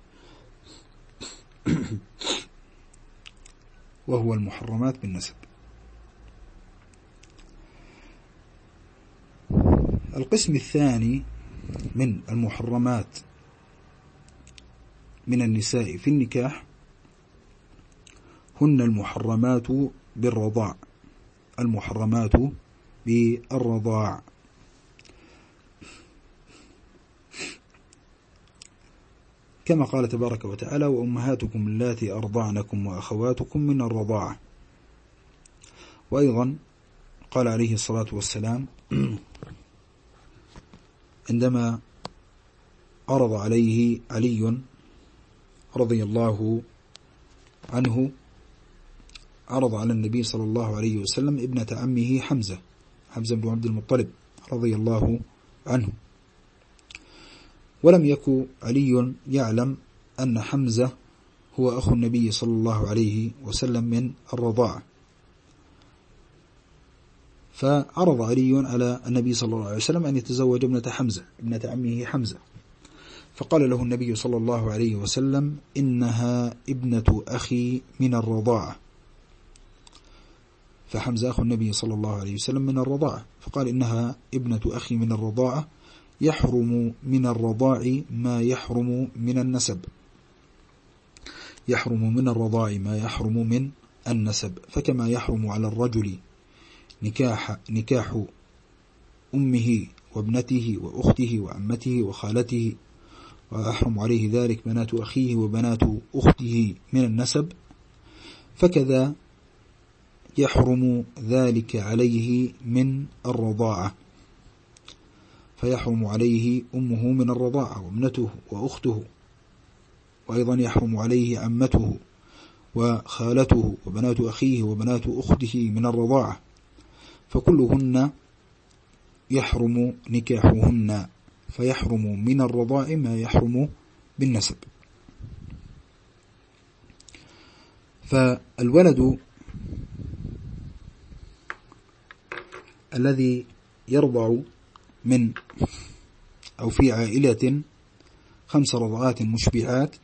وهو المحرمات بالنسب. القسم الثاني من المحرمات من النساء في النكاح هن المحرمات بالرضاع، المحرمات بالرضاع، كما قال تبارك وتعالى: وأمهاتكم اللاتي أرضعنكم وأخواتكم من الرضاعة. وأيضا قال عليه الصلاة والسلام عندما عرض عليه علي رضي الله عنه، عرض على النبي صلى الله عليه وسلم ابنة عمه حمزة بن عبد المطلب رضي الله عنه، ولم يكن علي يعلم أن حمزة هو أخو النبي صلى الله عليه وسلم من الرضاعة، فعرض علي على النبي صلى الله عليه وسلم أن يتزوج ابنة عمه حمزة، فقال له النبي صلى الله عليه وسلم: إنها ابنة أخي من الرضاعة. فحمزة أخو النبي صلى الله عليه وسلم من الرضاعة، فقال: إنها ابنة أخي من الرضاعة، يحرم من الرضاع ما يحرم من النسب، يحرم من الرضاع ما يحرم من النسب، فكما يحرم على الرجل نكاح أمه وابنته وأخته وعمته وخالته، ويحرم عليه ذلك بنات أخيه وبنات أخته من النسب، فكذا يحرم ذلك عليه من الرضاعة، فيحرم عليه أمه من الرضاعة وابنته وأخته، وأيضا يحرم عليه عمته وخالته وبنات أخيه وبنات أخته من الرضاعة، فكلهن يحرم نكاحهن، فيحرم من الرضاع ما يحرم بالنسب. فالولد الذي يرضع من أو في عائلة 5 رضعات مشبعات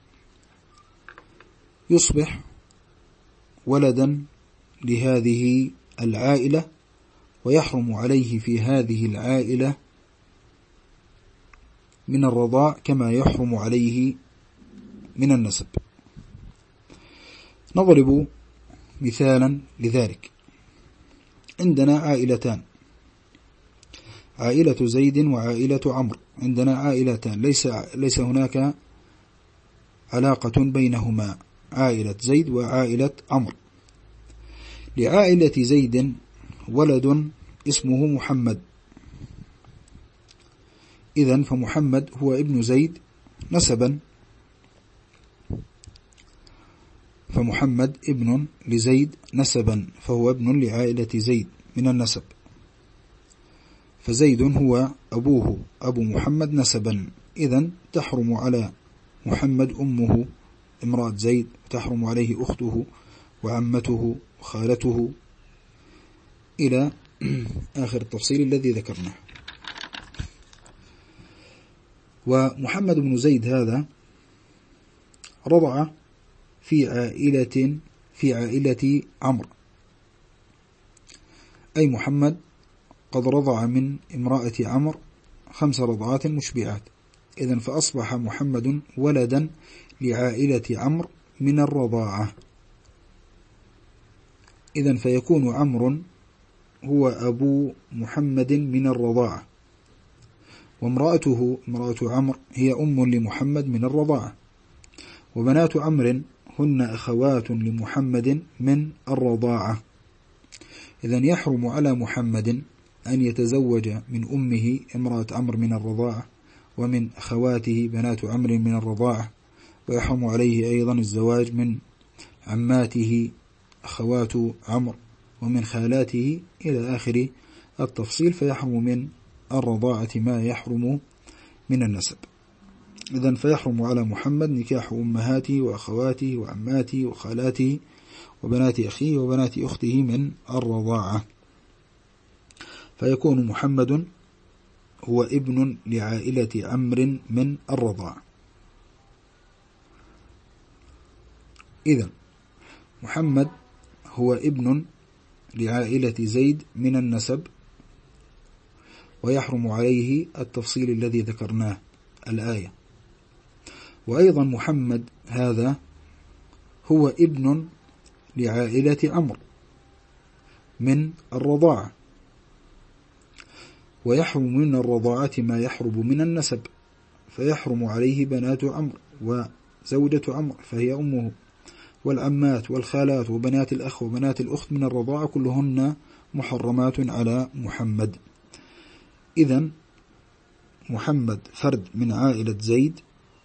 يصبح ولدا لهذه العائلة، ويحرم عليه في هذه العائلة من الرضاع كما يحرم عليه من النسب. نضرب مثالا لذلك. عندنا عائلتان، عائلة زيد وعائلة عمرو، عندنا عائلتان ليس هناك علاقة بينهما، عائلة زيد وعائلة عمرو. لعائلة زيد ولد اسمه محمد، إذن فمحمد هو ابن زيد نسبا، فمحمد ابن لزيد نسبا، فهو ابن لعائلة زيد من النسب، فزيد هو أبوه أبو محمد نسبا، إذن تحرم على محمد أمه امرأة زيد، وتحرم عليه أخته وعمته وخالته إلى آخر التفصيل الذي ذكرناه. ومحمد بن زيد هذا رضع في عائلة عمرو، أي محمد قد رضع من امرأة عمرو 5 رضعات مشبعات، إذن فأصبح محمد ولدا لعائلة عمرو من الرضاعة، إذن فيكون عمرو هو أبو محمد من الرضاعة، وامرأته امرأة عمرو هي أم لمحمد من الرضاعة، وبنات عمرو هن أخوات لمحمد من الرضاعة، إذن يحرم على محمد أن يتزوج من أمه امرأة عمرو من الرضاعة، ومن أخواته بنات عمرو من الرضاعة، ويحرم عليه أيضا الزواج من عماته أخوات عمرو، ومن خالاته إلى آخر التفصيل، فيحرم من الرضاعة ما يحرم من النسب. إذن فيحرم على محمد نكاح أمهاته وأخواته وعماته وخالاته وبنات أخيه وبنات أخته من الرضاعة، فيكون محمد هو ابن لعائلة عمرو من الرضاعة. إذن محمد هو ابن لعائلة زيد من النسب، ويحرم عليه التفصيل الذي ذكرناه الآية. وأيضا محمد هذا هو ابن لعائلة عمرو من الرضاعة، ويحرم من الرضاعة ما يحرم من النسب، فيحرم عليه بنات عمرو وزوجة عمرو فهي أمه، والعمات والخالات وبنات الأخ وبنات الأخت من الرضاعة كلهن محرمات على محمد. إذن محمد فرد من عائلة زيد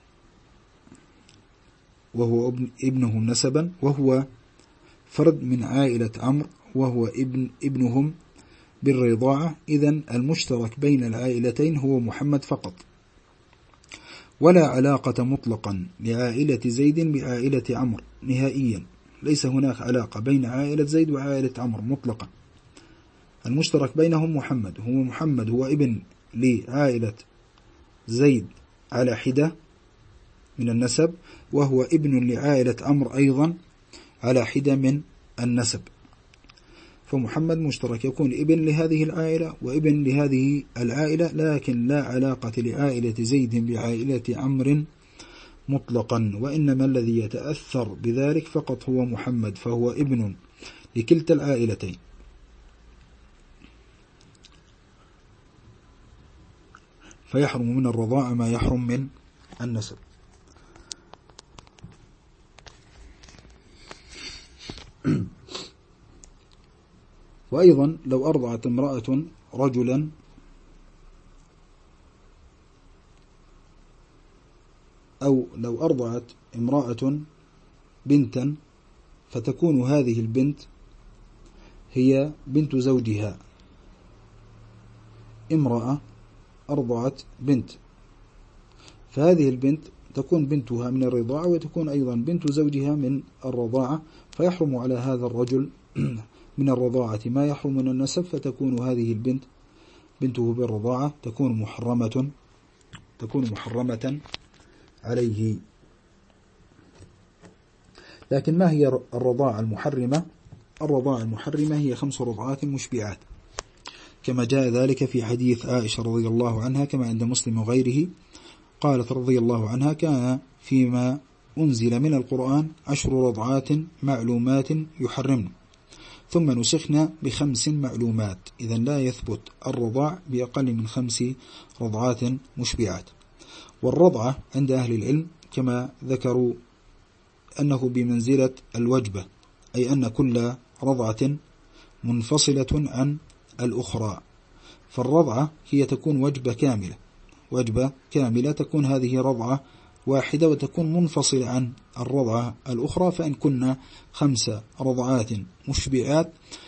وهو ابنهم نسبا، وهو فرد من عائلة عمرو وهو ابنهم بالرضاعة. إذن المشترك بين العائلتين هو محمد فقط، ولا علاقة مطلقا لعائلة زيد بعائلة عمرو نهائيا، ليس هناك علاقة بين عائلة زيد وعائلة عمرو مطلقا. المشترك بينهم محمد هو ابن لعائلة زيد على حدة من النسب، وهو ابن لعائلة عمرو أيضا على حدة من النسب. فمحمد مشترك، يكون ابن لهذه العائلة وابن لهذه العائلة، لكن لا علاقة لعائلة زيد بعائلة عمرو مطلقا، وإنما الذي يتأثر بذلك فقط هو محمد، فهو ابن لكلتا العائلتين. فيحرم من الرضاعة ما يحرم من النسب. وأيضا لو أرضعت امرأة رجلا أو لو أرضعت امرأة بنتا، فتكون هذه البنت هي بنت زوجها. امرأة أرضعت بنت، فهذه البنت تكون بنتها من الرضاعة وتكون أيضا بنت زوجها من الرضاعة، فيحرم على هذا الرجل من الرضاعة ما يحرم من النسب، فتكون هذه البنت بنته بالرضاعة تكون محرمة عليه. لكن ما هي الرضاعة المحرمة؟ الرضاعة المحرمة هي 5 رضعات مشبعات، كما جاء ذلك في حديث عائشة رضي الله عنها كما عند مسلم وغيره، قالت رضي الله عنها: كان فيما أنزل من القرآن 10 رضعات معلومات يحرمن، ثم نسخنا ب5 معلومات. إذن لا يثبت الرضاع بأقل من 5 رضعات مشبعات. والرضعة عند أهل العلم كما ذكروا أنه بمنزلة الوجبة، أي أن كل رضعة منفصلة عن الأخرى، فالرضعة هي تكون وجبة كاملة تكون هذه رضعة واحدة وتكون منفصلة عن الرضعة الأخرى. فإن كنا 5 رضعات مشبعات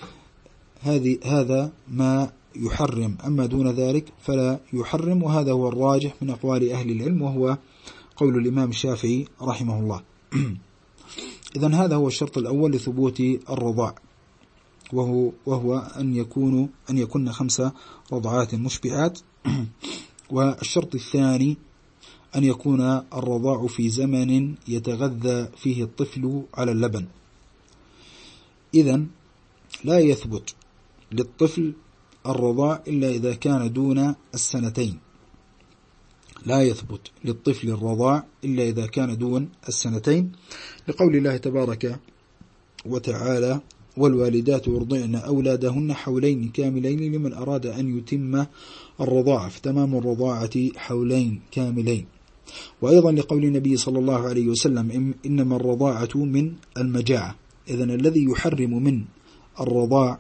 هذا ما يحرم، أما دون ذلك فلا يحرم، وهذا هو الراجح من أقوال أهل العلم، وهو قول الإمام الشافعي رحمه الله. إذن هذا هو الشرط الأول لثبوت الرضاع، وهو أن يكون 5 رضعات مشبعات. والشرط الثاني أن يكون الرضاع في زمن يتغذى فيه الطفل على اللبن. إذن لا يثبت للطفل الرضاع إلا إذا كان دون 2 سنين، لا يثبت للطفل الرضاع إلا إذا كان دون 2 سنين، لقول الله تبارك وتعالى: والوالدات يرضعن أولادهن حولين كاملين لمن أراد أن يتم الرضاعة، فتمام الرضاعة 2 حولين كاملين. وأيضا لقول النبي صلى الله عليه وسلم: إنما الرضاعة من المجاعة. إذن الذي يحرم من الرضاع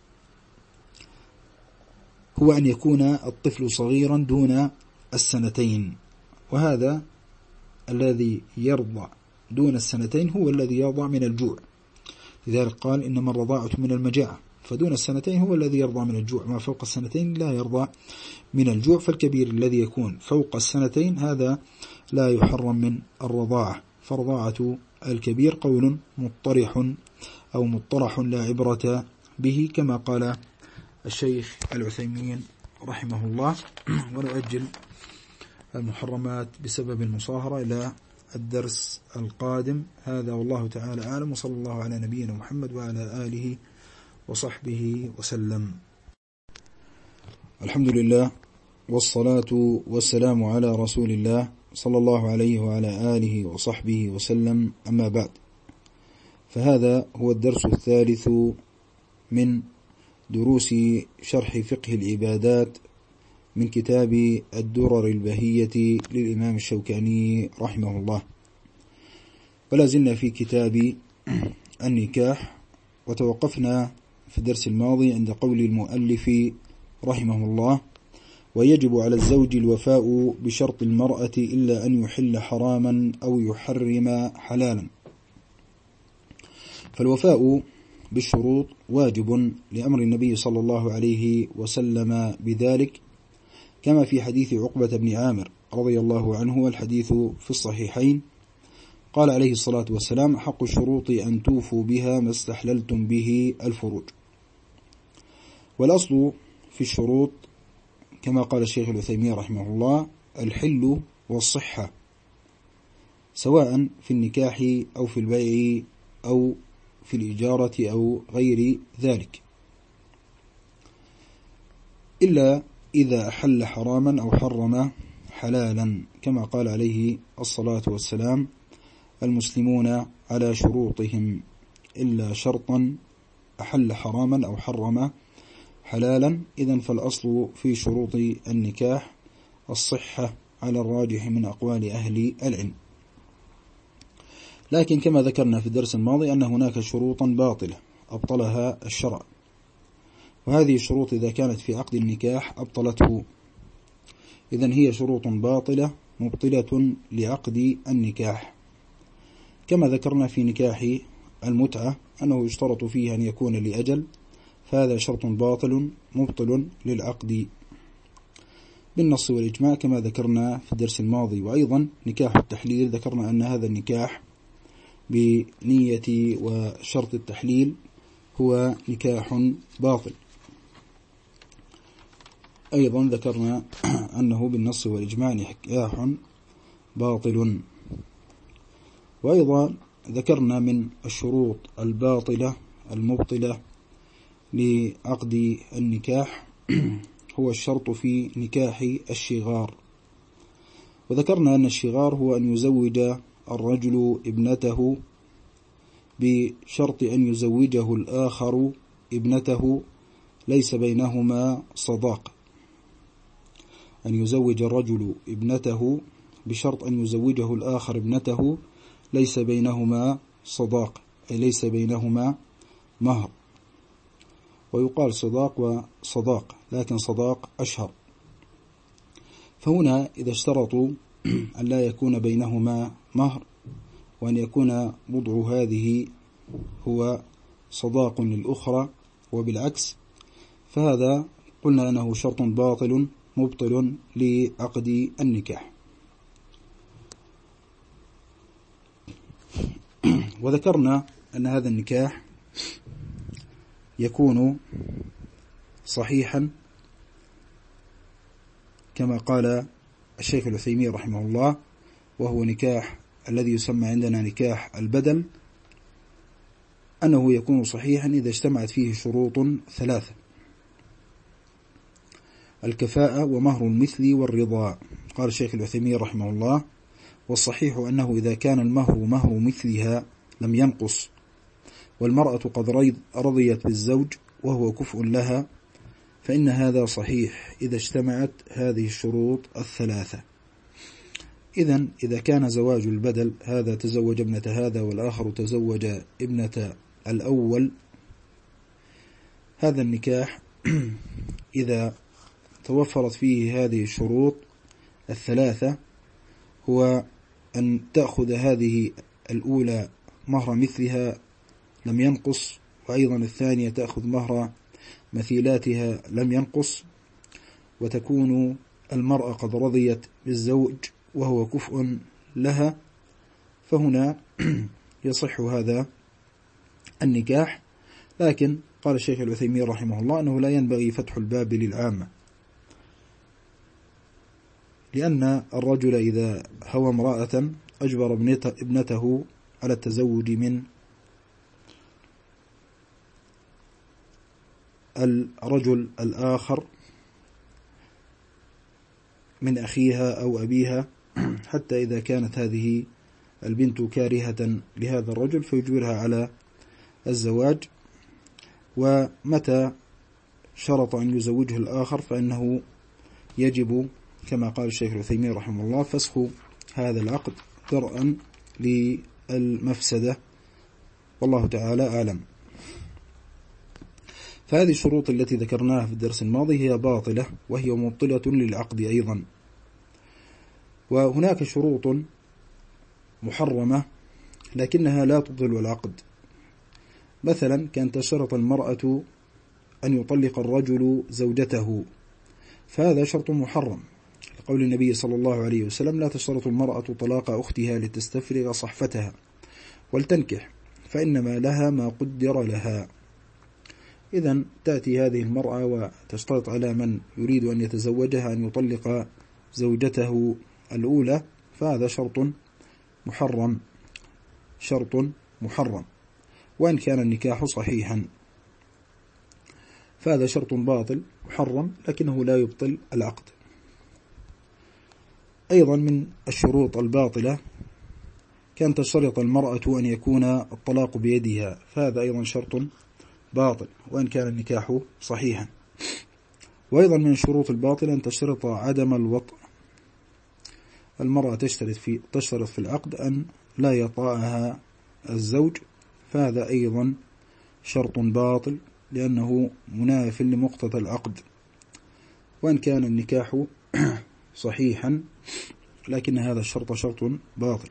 هو أن يكون الطفل صغيرا دون 2 سنين، وهذا الذي يرضع دون 2 سنين هو الذي يرضع من الجوع، لذلك قال: إنما الرضاعة من المجاعة. فدون 2 سنين هو الذي يرضع من الجوع، ما فوق 2 سنين لا يرضع من الجوع. فالكبير الذي يكون فوق 2 سنين هذا لا يحرم من الرضاعة. فرضاعة الكبير قول مطرح أو مطرح لا عبرة به كما قال الشيخ العثيمين رحمه الله. ونؤجل المحرمات بسبب المصاهرة إلى الدرس القادم. هذا والله تعالى أعلم، وصلى الله على نبينا محمد وعلى آله وصحبه وسلم. الحمد لله والصلاة والسلام على رسول الله صلى الله عليه وعلى آله وصحبه وسلم، أما بعد، فهذا هو الدرس الثالث من دروس شرح فقه العبادات من كتاب الدرر البهية للإمام الشوكاني رحمه الله. ولا زلنا في كتاب النكاح، وتوقفنا في الدرس الماضي عند قول المؤلف رحمه الله: ويجب على الزوج الوفاء بشرط المرأة إلا أن يحل حراما أو يحرم حلالا. فالوفاء بالشروط واجب لأمر النبي صلى الله عليه وسلم بذلك، كما في حديث عقبة بن عامر رضي الله عنه، والحديث في الصحيحين، قال عليه الصلاة والسلام: حق الشروط أن توفوا بها ما استحللتم به الفروج. والأصل في الشروط كما قال الشيخ العثيمين رحمه الله الحل والصحة، سواء في النكاح أو في البيع أو في الإجارة أو غير ذلك، إلا إذا أحل حراما أو حرم حلالا، كما قال عليه الصلاة والسلام: المسلمون على شروطهم إلا شرطا أحل حراما أو حرم حلالا. إذن فالأصل في شروط النكاح الصحة على الراجح من أقوال أهل العلم. لكن كما ذكرنا في الدرس الماضي أن هناك شروطا باطلة أبطلها الشرع، وهذه الشروط إذا كانت في عقد النكاح أبطلته. إذن هي شروط باطلة مبطلة لعقد النكاح، كما ذكرنا في نكاح المتعة أنه يشترط فيه أن يكون لأجل، فهذا شرط باطل مبطل للعقد بالنص والإجماع كما ذكرنا في الدرس الماضي. وأيضا نكاح التحليل ذكرنا أن هذا النكاح بنية وشرط التحليل هو نكاح باطل. أيضا ذكرنا أنه بالنص والإجماع نكاح باطل. وأيضا ذكرنا من الشروط الباطلة المبطلة لعقد النكاح هو الشرط في نكاح الشغار. وذكرنا أن الشغار هو أن يزوج الرجل ابنته بشرط أن يزوجه الآخر ابنته ليس بينهما صداق، أن يزوج الرجل ابنته بشرط أن يزوجه الآخر ابنته ليس بينهما صداق، أي ليس بينهما مهر. ويقال صداق وصداق، لكن صداق أشهر. فهنا إذا اشترطوا أن لا يكون بينهما مهر، وأن يكون وضع هذه هو صداق للأخرى وبالعكس، فهذا قلنا أنه شرط باطل مبطل لعقد النكاح. وذكرنا أن هذا النكاح يكون صحيحا كما قال الشيخ العثيمين رحمه الله، وهو نكاح الذي يسمى عندنا نكاح البدل، أنه يكون صحيحا إذا اجتمعت فيه شروط ثلاثة: الكفاءة ومهر المثل والرضا. قال الشيخ العثيمين رحمه الله: والصحيح أنه إذا كان المهر مهر مثلها لم ينقص، والمرأة قد رضيت بالزوج وهو كفء لها، فإن هذا صحيح إذا اجتمعت هذه الشروط الثلاثة. إذن إذا كان زواج البدل، هذا تزوج ابنة هذا والآخر تزوج ابنة الأول، هذا النكاح إذا توفرت فيه هذه الشروط الثلاثة هو أن تأخذ هذه الأولى مهر مثلها لم ينقص، وأيضا الثانية تأخذ مهر مثيلاتها لم ينقص، وتكون المرأة قد رضيت بالزوج وهو كفء لها، فهنا يصح هذا النكاح. لكن قال الشيخ العثيمين رحمه الله أنه لا ينبغي فتح الباب للعامة، لأن الرجل إذا هوى امرأة أجبر ابنته على التزوج من الرجل الآخر من أخيها أو أبيها، حتى إذا كانت هذه البنت كارهة لهذا الرجل فيجبرها على الزواج، ومتى شرط أن يزوجه الآخر فإنه يجب كما قال الشيخ العثيمين رحمه الله فسخ هذا العقد درءا للمفسدة، والله تعالى أعلم. فهذه الشروط التي ذكرناها في الدرس الماضي هي باطلة وهي مبطلة للعقد أيضا. وهناك شروط محرمة لكنها لا تبطل العقد. مثلا كان تشترط المرأة أن يطلق الرجل زوجته، فهذا شرط محرم، لقول النبي صلى الله عليه وسلم: لا تشترط المرأة طلاق أختها لتستفرغ صحفتها ولتنكح، فإنما لها ما قدر لها. إذن تأتي هذه المرأة وتشترط على من يريد أن يتزوجها أن يطلق زوجته الأولى، فهذا شرط محرم وإن كان النكاح صحيحا، فهذا شرط باطل محرم لكنه لا يبطل العقد. أيضا من الشروط الباطلة كان تشترط المرأة أن يكون الطلاق بيدها، فهذا أيضا شرط باطل وإن كان النكاح صحيحا. وأيضا من الشروط الباطلة أن تشترط عدم الوطء، المرأة تشترط في العقد أن لا يطأها الزوج، فهذا أيضا شرط باطل لأنه مناف لمقتضى العقد، وإن كان النكاح صحيحا لكن هذا الشرط شرط باطل.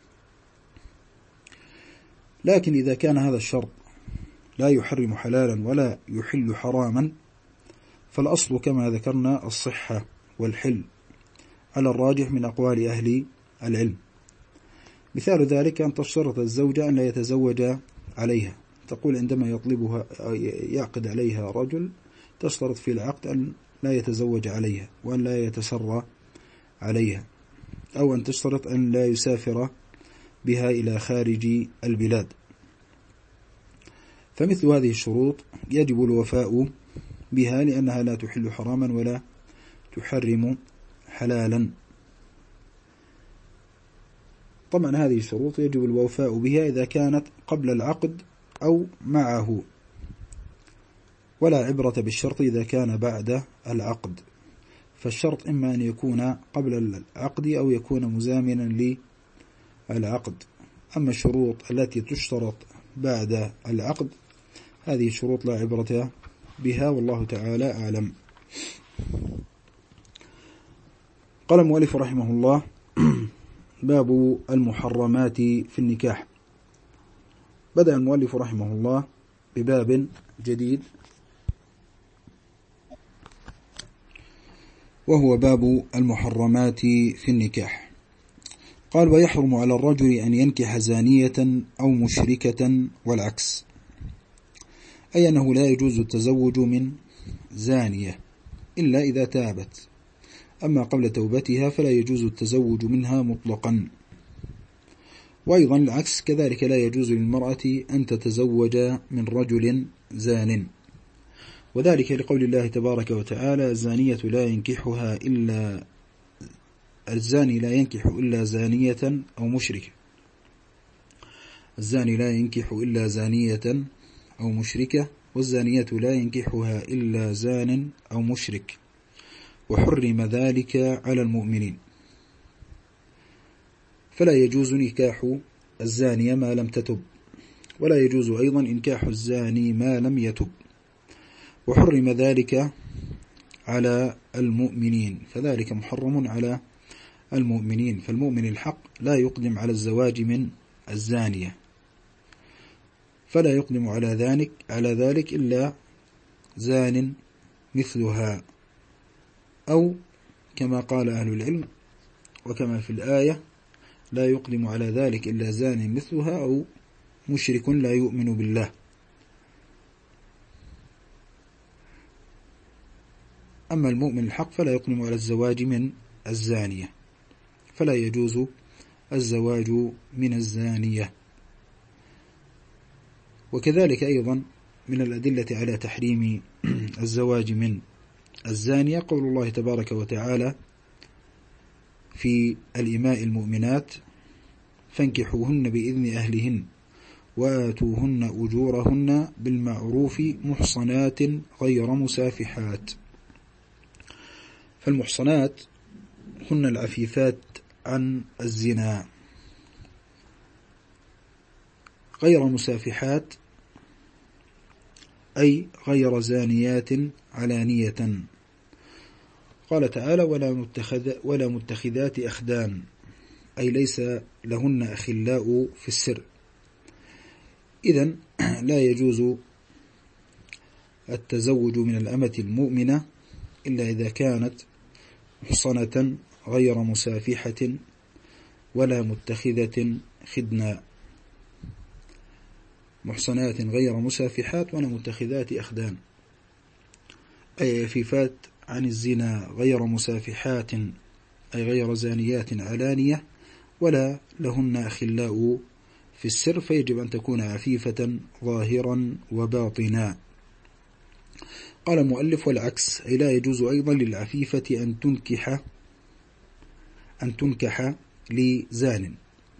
لكن إذا كان هذا الشرط لا يحرم حلالا ولا يحل حراما، فالأصل كما ذكرنا الصحة والحل على الراجح من أقوال أهل العلم. مثال ذلك أن تشترط الزوجة أن لا يتزوج عليها، تقول عندما يطلبها يعقد عليها رجل تشترط في العقد أن لا يتزوج عليها وأن لا يتسرى عليها، أو أن تشترط أن لا يسافر بها إلى خارج البلاد. فمثل هذه الشروط يجب الوفاء بها لأنها لا تحل حراما ولا تحرم حلالا. طبعا هذه الشروط يجب الوفاء بها إذا كانت قبل العقد أو معه، ولا عبرة بالشرط إذا كان بعد العقد، فالشرط إما أن يكون قبل العقد أو يكون مزامنا للعقد. أما الشروط التي تشترط بعد العقد هذه الشروط لا عبرة بها، والله تعالى أعلم. قال المؤلف رحمه الله: باب المحرمات في النكاح. بدأ المؤلف رحمه الله بباب جديد وهو باب المحرمات في النكاح. قال: ويحرم على الرجل أن ينكح زانية أو مشركة والعكس، أي أنه لا يجوز التزوج من زانية إلا إذا تابت، أما قبل توبتها فلا يجوز التزوج منها مطلقا. وأيضا العكس كذلك، لا يجوز للمرأة أن تتزوج من رجل زان، وذلك لقول الله تبارك وتعالى: الزاني لا ينكح إلا زانية أو مشركة. الزاني لا ينكح إلا زانية أو مشركة، والزانية لا ينكحها إلا زان أو مشرك، وحرم ذلك على المؤمنين. فلا يجوز نكاح الزانية ما لم تتب، ولا يجوز أيضا إنكاح الزاني ما لم يتب، وحرم ذلك على المؤمنين، فذلك محرم على المؤمنين. فالمؤمن الحق لا يقدم على الزواج من الزانية، فلا يقدم على ذلك إلا زان مثلها، أو كما قال أهل العلم وكما في الآية: لا يقدم على ذلك إلا زان مثلها أو مشرك لا يؤمن بالله. أما المؤمن الحق فلا يقدم على الزواج من الزانية، فلا يجوز الزواج من الزانية. وكذلك أيضا من الأدلة على تحريم الزواج من الزانية قول الله تبارك وتعالى في الإماء المؤمنات: فانكحوهن بإذن أهلهن وآتوهن أجورهن بالمعروف محصنات غير مسافحات. فالمحصنات هن العفيفات عن الزنا، غير مسافحات أي غير زانيات علانية. قال تعالى: ولا متخذات أخدان، أي ليس لهن أخلاء في السر. إذن لا يجوز التزوج من الأمة المؤمنة إلا إذا كانت محصنة غير مسافحة ولا متخذة خدنا، محصنات غير مسافحات ولا متخذات أخدان، أي عفيفات عن الزنا غير مسافحات أي غير زانيات علانية ولا لهن أخلاء في السر، فيجب أن تكون عفيفة ظاهرا وباطنا. قال المؤلف: والعكس، أي لا يجوز أيضا للعفيفة أن تنكح لزان،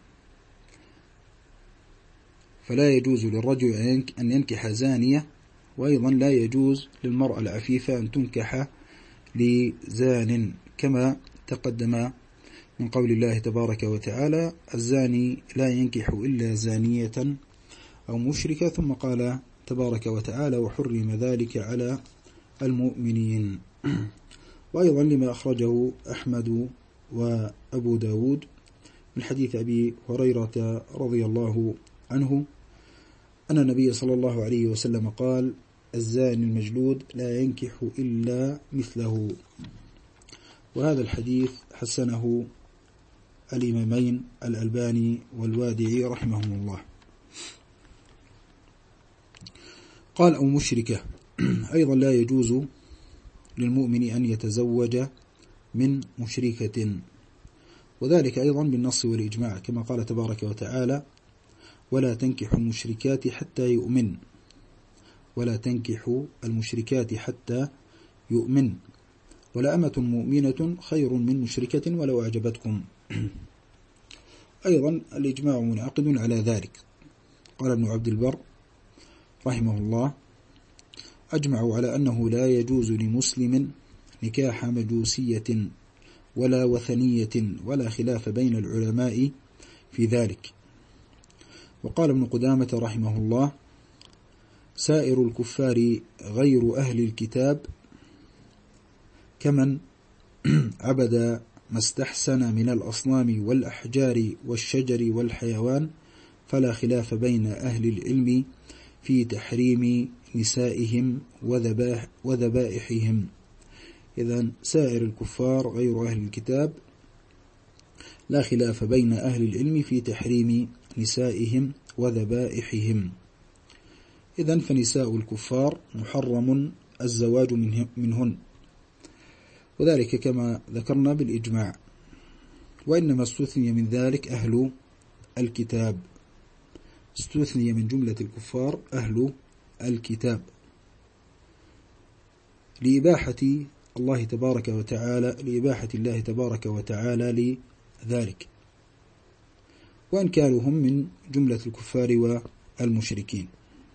فلا يجوز للرجل أن ينكح زانية، وأيضا لا يجوز للمرأة العفيفة أن تنكح لزان، كما تقدم من قول الله تبارك وتعالى: الزاني لا ينكح إلا زانية أو مشركة. ثم قال تبارك وتعالى: وحرم ذلك على المؤمنين. وأيضا لما أخرجه أحمد وأبو داود من حديث أبي هريرة رضي الله عنه أن النبي صلى الله عليه وسلم قال: الزاني المجلود لا ينكح إلا مثله. وهذا الحديث حسنه الإمامين الألباني والوادعي رحمهم الله. قال: أو مشركة، أيضا لا يجوز للمؤمن أن يتزوج من مشركة، وذلك أيضا بالنص والإجماع، كما قال تبارك وتعالى: ولا تنكحوا المشركات حتى يؤمن، ولا تنكحوا المشركات حتى يؤمن، ولا أمة مؤمنة خير من مشركة ولو أعجبتكم. أيضا الإجماع منعقد على ذلك. قال ابن عبد البر رحمه الله: أجمعوا على أنه لا يجوز لمسلم نكاح مجوسية ولا وثنية، ولا خلاف بين العلماء في ذلك. وقال ابن قدامة رحمه الله: سائر الكفار غير أهل الكتاب كمن عبد ما استحسن من الأصنام والأحجار والشجر والحيوان، فلا خلاف بين أهل العلم في تحريم نسائهم وذبائحهم. إذن سائر الكفار غير أهل الكتاب لا خلاف بين أهل العلم في تحريم نسائهم وذبائحهم. إذن فنساء الكفار محرم الزواج منهن، وذلك كما ذكرنا بالإجماع. وإنما استثني من ذلك أهل الكتاب، استثني من جملة الكفار أهل الكتاب لإباحة الله تبارك وتعالى لذلك، وأن كانوا هم من جملة الكفار والمشركين،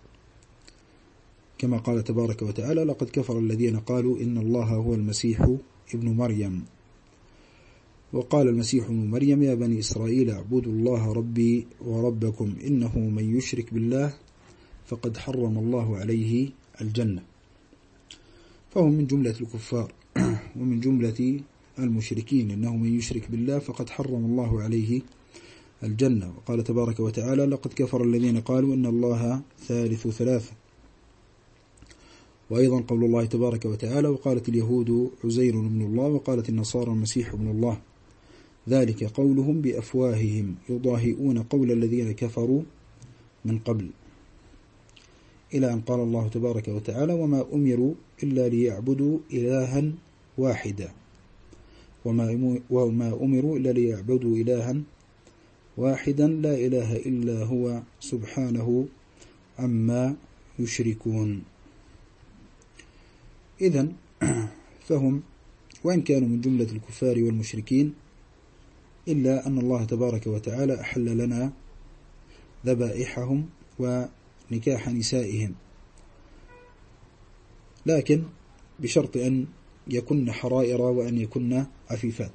كما قال تبارك وتعالى: لقد كفر الذين قالوا إن الله هو المسيح ابن مريم. وقال المسيح ابن مريم: يا بني إسرائيل اعبدوا الله ربي وربكم إنه من يشرك بالله فقد حرم الله عليه الجنة. فهم من جملة الكفار ومن جملة المشركين، إنه من يشرك بالله فقد حرم الله عليه الجنة. وقال تبارك وتعالى: لقد كفر الذين قالوا إن الله ثالث ثلاثة. وأيضا قول الله تبارك وتعالى: وقالت اليهود عزير بن الله وقالت النصارى المسيح ابن الله، ذلك قولهم بأفواههم يضاهئون قول الذين كفروا من قبل، إلى أن قال الله تبارك وتعالى: وما أمروا إلا ليعبدوا إلها واحدا، وما أمروا إلا ليعبدوا إلها واحدا لا إله إلا هو سبحانه عما يشركون. إذن فهم وإن كانوا من جملة الكفار والمشركين، إلا أن الله تبارك وتعالى أحل لنا ذبائحهم ونكاح نسائهم، لكن بشرط أن يكن حرائر وأن يكن عفيفات.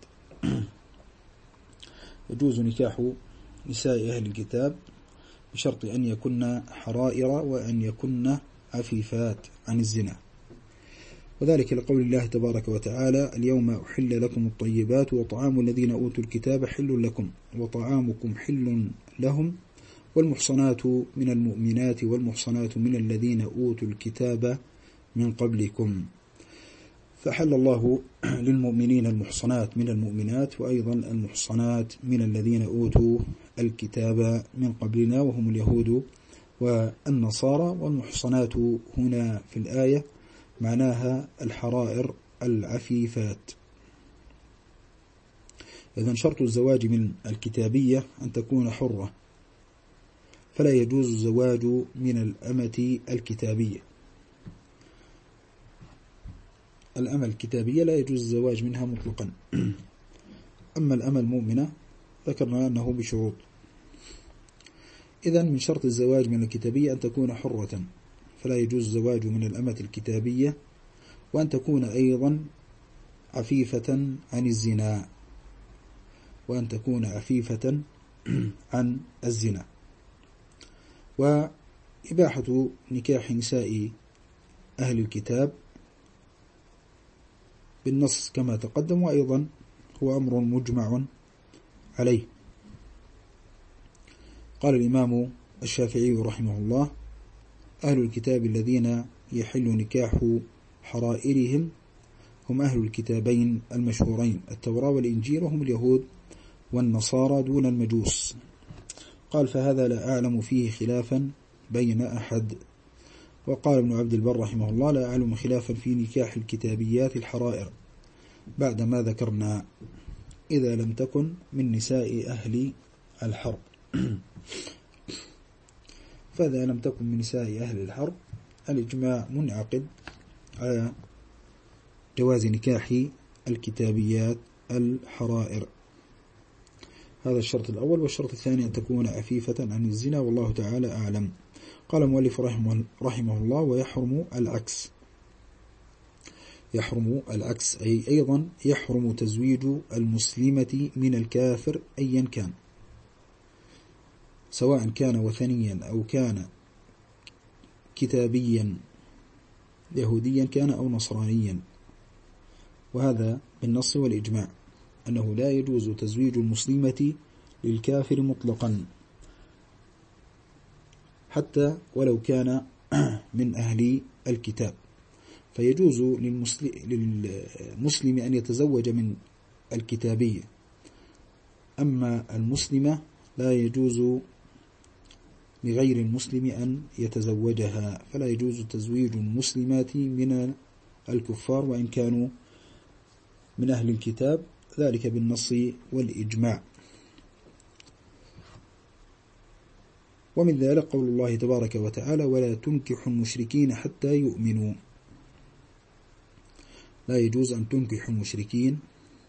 يجوز نكاح نساء أهل الكتاب بشرط أن يكن حرائر وأن يكن عفيفات عن الزنا، وذلك لقول الله تبارك وتعالى: اليوم أحل لكم الطيبات وطعام الذين أوتوا الكتاب حل لكم وطعامكم حل لهم والمحصنات من المؤمنات والمحصنات من الذين أوتوا الكتاب من قبلكم. فحل الله للمؤمنين المحصنات من المؤمنات، وأيضا المحصنات من الذين أوتوا الكتاب من قبلنا وهم اليهود والنصارى. والمحصنات هنا في الآية معناها الحرائر العفيفات. إذن شرط الزواج من الكتابية أن تكون حرة، فلا يجوز الزواج من الأمة الكتابية. الأمة الكتابية لا يجوز الزواج منها مطلقا. أما الأمة المؤمنة ذكرنا أنه بشروط. إذن من شرط الزواج من الكتابية أن تكون حرة، فلا يجوز الزواج من الأمة الكتابية، وأن تكون أيضا عفيفة عن الزنا، وأن تكون عفيفة عن الزنا. وإباحة نكاح نساء أهل الكتاب بالنص كما تقدم، وأيضا هو أمر مجمع عليه. قال الإمام الشافعي رحمه الله: أهل الكتاب الذين يحل نكاح حرائرهم هم أهل الكتابين المشهورين التوراة والإنجيل، وهم اليهود والنصارى دون المجوس. قال: فهذا لا أعلم فيه خلافا بين أحد. وقال ابن عبد البر رحمه الله: لا أعلم خلافا في نكاح الكتابيات الحرائر بعد ما ذكرنا، إذا لم تكن من نساء أهل الحرب. فإذا لم تكن من نساء أهل الحرب الإجماع منعقد على جواز نكاح الكتابيات الحرائر. هذا الشرط الأول. والشرط الثاني أن تكون عفيفة عن الزنا، والله تعالى أعلم. قال المؤلف رحمه الله: ويحرم العكس. يحرم العكس أي أيضا يحرم تزويج المسلمة من الكافر أيا كان، سواء كان وثنيا أو كان كتابيا يهوديا كان أو نصرانيا. وهذا بالنص والإجماع أنه لا يجوز تزويج المسلمة للكافر مطلقا، حتى ولو كان من أهل الكتاب. فيجوز للمسلم أن يتزوج من الكتابية، أما المسلمة لا يجوز لغير المسلم أن يتزوجها. فلا يجوز تزويج المسلمات من الكفار وإن كانوا من أهل الكتاب، ذلك بالنص والإجماع. ومن ذلك قول الله تبارك وتعالى: ولا تنكحوا المشركين حتى يؤمنوا. لا يجوز أن تنكحوا المشركين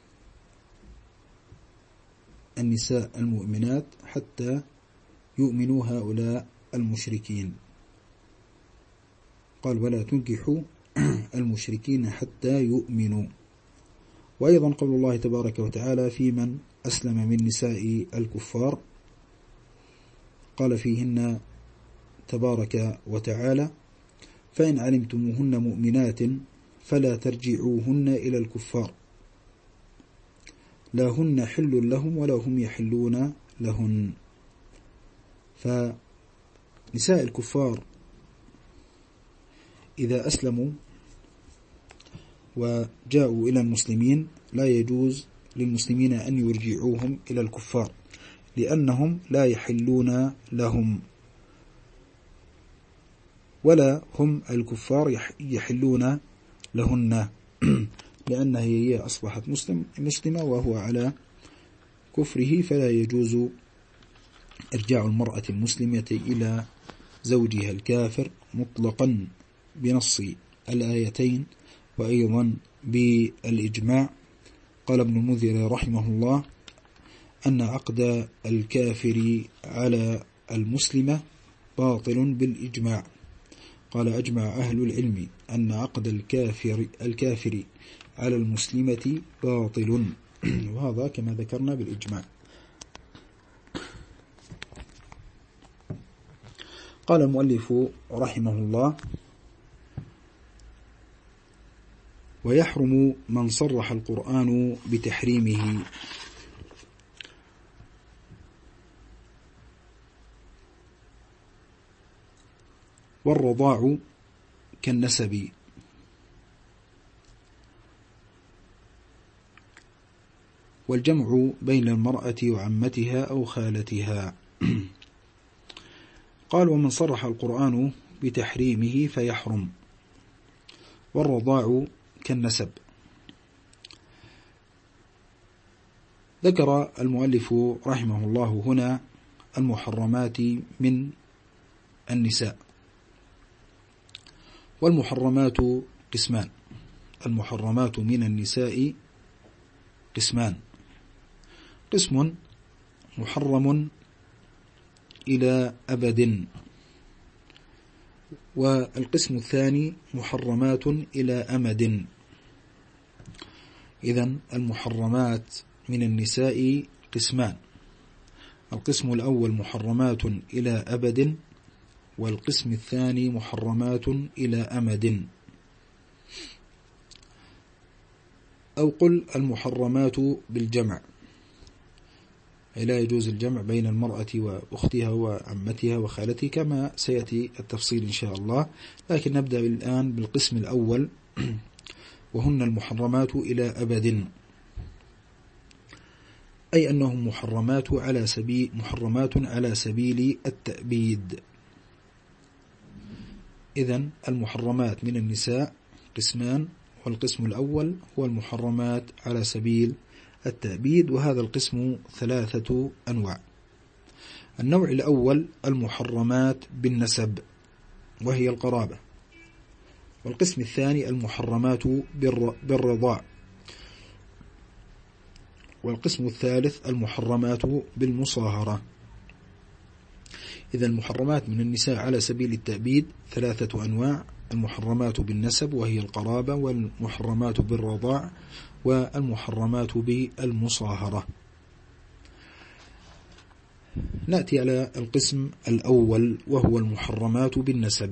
النساء المؤمنات حتى يؤمنوا هؤلاء المشركين. قال: ولا تنكحوا المشركين حتى يؤمنوا. وأيضا قول الله تبارك وتعالى في من أسلم من نساء الكفار، قال فيهن تبارك وتعالى: فإن علمتموهن مؤمنات فلا ترجعوهن إلى الكفار لا هن حل لهم ولا هم يحلون لهن. فنساء الكفار إذا أسلموا وجاءوا إلى المسلمين لا يجوز للمسلمين أن يرجعوهم إلى الكفار، لأنهم لا يحلون لهم، ولا هم الكفار يحلون لهن، لأنها هي أصبحت مسلمة وهو على كفره، فلا يجوز إرجاع المرأة المسلمة إلى زوجها الكافر مطلقا بنص الآيتين وأيضا بالإجماع. قال ابن المنذر رحمه الله أن عقد الكافر على المسلمة باطل بالإجماع. قال أجمع أهل العلم أن عقد الكافر على المسلمة باطل، وهذا كما ذكرنا بالإجماع. قال المؤلف رحمه الله: ويحرم من صرح القرآن بتحريمه. والرضاع كالنسب، والجمع بين المرأة وعمتها أو خالتها. قال: ومن صرح القرآن بتحريمه فيحرم. والرضاع كالنسب. ذكر المؤلف رحمه الله هنا المحرمات من النساء. والمحرمات قسمان. المحرمات من النساء قسمان: قسم محرم إلى أبد، والقسم الثاني محرمات إلى أمد. إذن المحرمات من النساء قسمان: القسم الأول محرمات إلى أبد، والقسم الثاني محرمات إلى أمد. أو قل المحرمات بالجمع، لا يجوز الجمع بين المرأة وأختها وعمتها وخالتها كما سيأتي التفصيل إن شاء الله، لكن نبدأ الآن بالقسم الأول، وهن المحرمات إلى أبد، أي أنهم محرمات على سبيل التأبيد. إذن المحرمات من النساء قسمان، والقسم الأول هو المحرمات على سبيل التأبيد، وهذا القسم 3 أنواع. النوع الأول المحرمات بالنسب وهي القرابة، والقسم الثاني المحرمات بالرضاع، والقسم الثالث المحرمات بالمصاهرة. إذا المحرمات من النساء على سبيل التأبيد 3 أنواع: المحرمات بالنسب وهي القرابة، والمحرمات بالرضاع، والمحرمات بالمصاهرة. نأتي على القسم الأول وهو المحرمات بالنسب.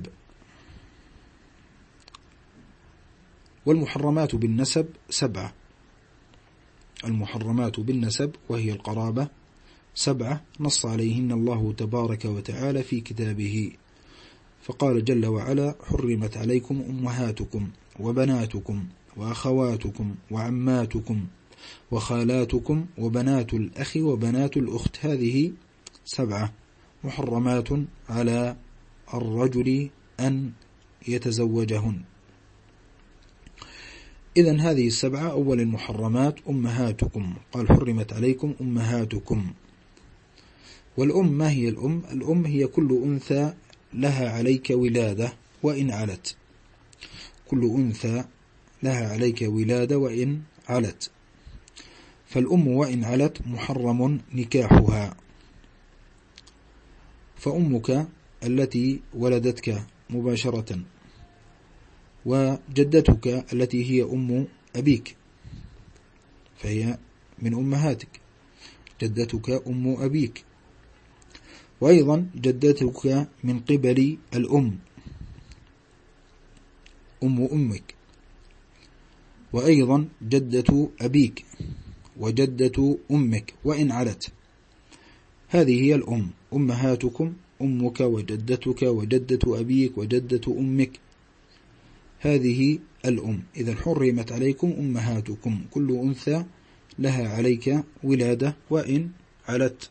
والمحرمات بالنسب 7. المحرمات بالنسب وهي القرابة 7 نص عليهن الله تبارك وتعالى في كتابه، فقال جل وعلا: حرمت عليكم أمهاتكم وبناتكم وأخواتكم وعماتكم وخالاتكم وبنات الأخ وبنات الأخت. هذه 7 محرمات على الرجل أن يتزوجهن. إذن هذه 7 أول المحرمات أمهاتكم، قال: حرمت عليكم أمهاتكم. والأم ما هي الأم؟ الأم هي كل أنثى لها عليك ولادة وإن علت، كل أنثى لها عليك ولادة وإن علت، فالأم وإن علت محرم نكاحها. فأمك التي ولدتك مباشرة، وجدتك التي هي أم أبيك فهي من أمهاتك، جدتك أم أبيك، وأيضا جدتك من قبل الأم أم أمك، وأيضا جدة أبيك وجدة أمك وإن علت. هذه هي الأم. أمهاتكم أمك وجدتك وجدة أبيك وجدة أمك، هذه الأم. إذا حرمت عليكم أمهاتكم، كل أنثى لها عليك ولادة وإن علت.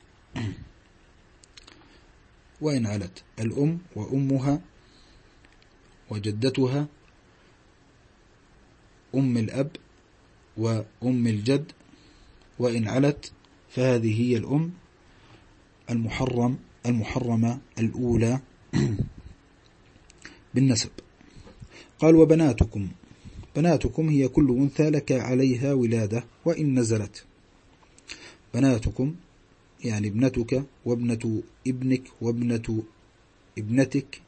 الأم وأمها وجدتها، أم الأب وأم الجد، وإن علت فهذه هي الأم المحرمة الأولى بالنسب. قال وبناتكم، بناتكم هي كل أنثى لك عليها ولادة وإن نزلت. بناتكم يعني ابنتك وابنة ابنك وابنة ابنتك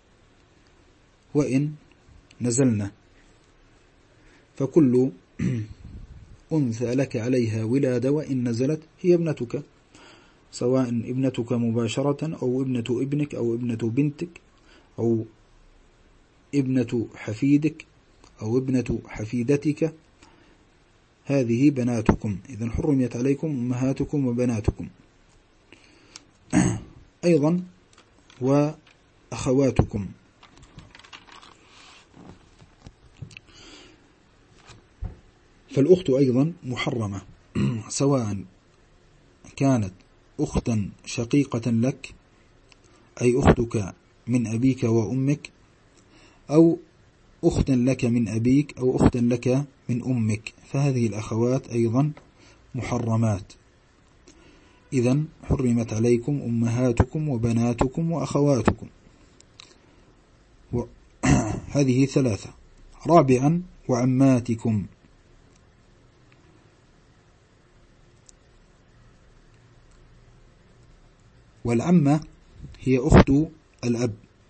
وإن نزلنا، فكل أنثى لك عليها ولادة وإن نزلت هي ابنتك، سواء ابنتك مباشرة أو ابنة ابنك أو ابنة بنتك أو ابنة حفيدك أو ابنة حفيدتك، هذه بناتكم. إذن حرمت عليكم أمهاتكم وبناتكم. أيضا وأخواتكم، فالأخت أيضا محرمة، سواء كانت أختا شقيقة لك أي أختك من أبيك وأمك، أو أختا لك من أبيك أو أختا لك من أمك، فهذه الأخوات أيضا محرمات. إذن حرمت عليكم أمهاتكم وبناتكم وأخواتكم. هذه ثلاثة. رابعا وعماتكم، والعمة هي أخت الأب،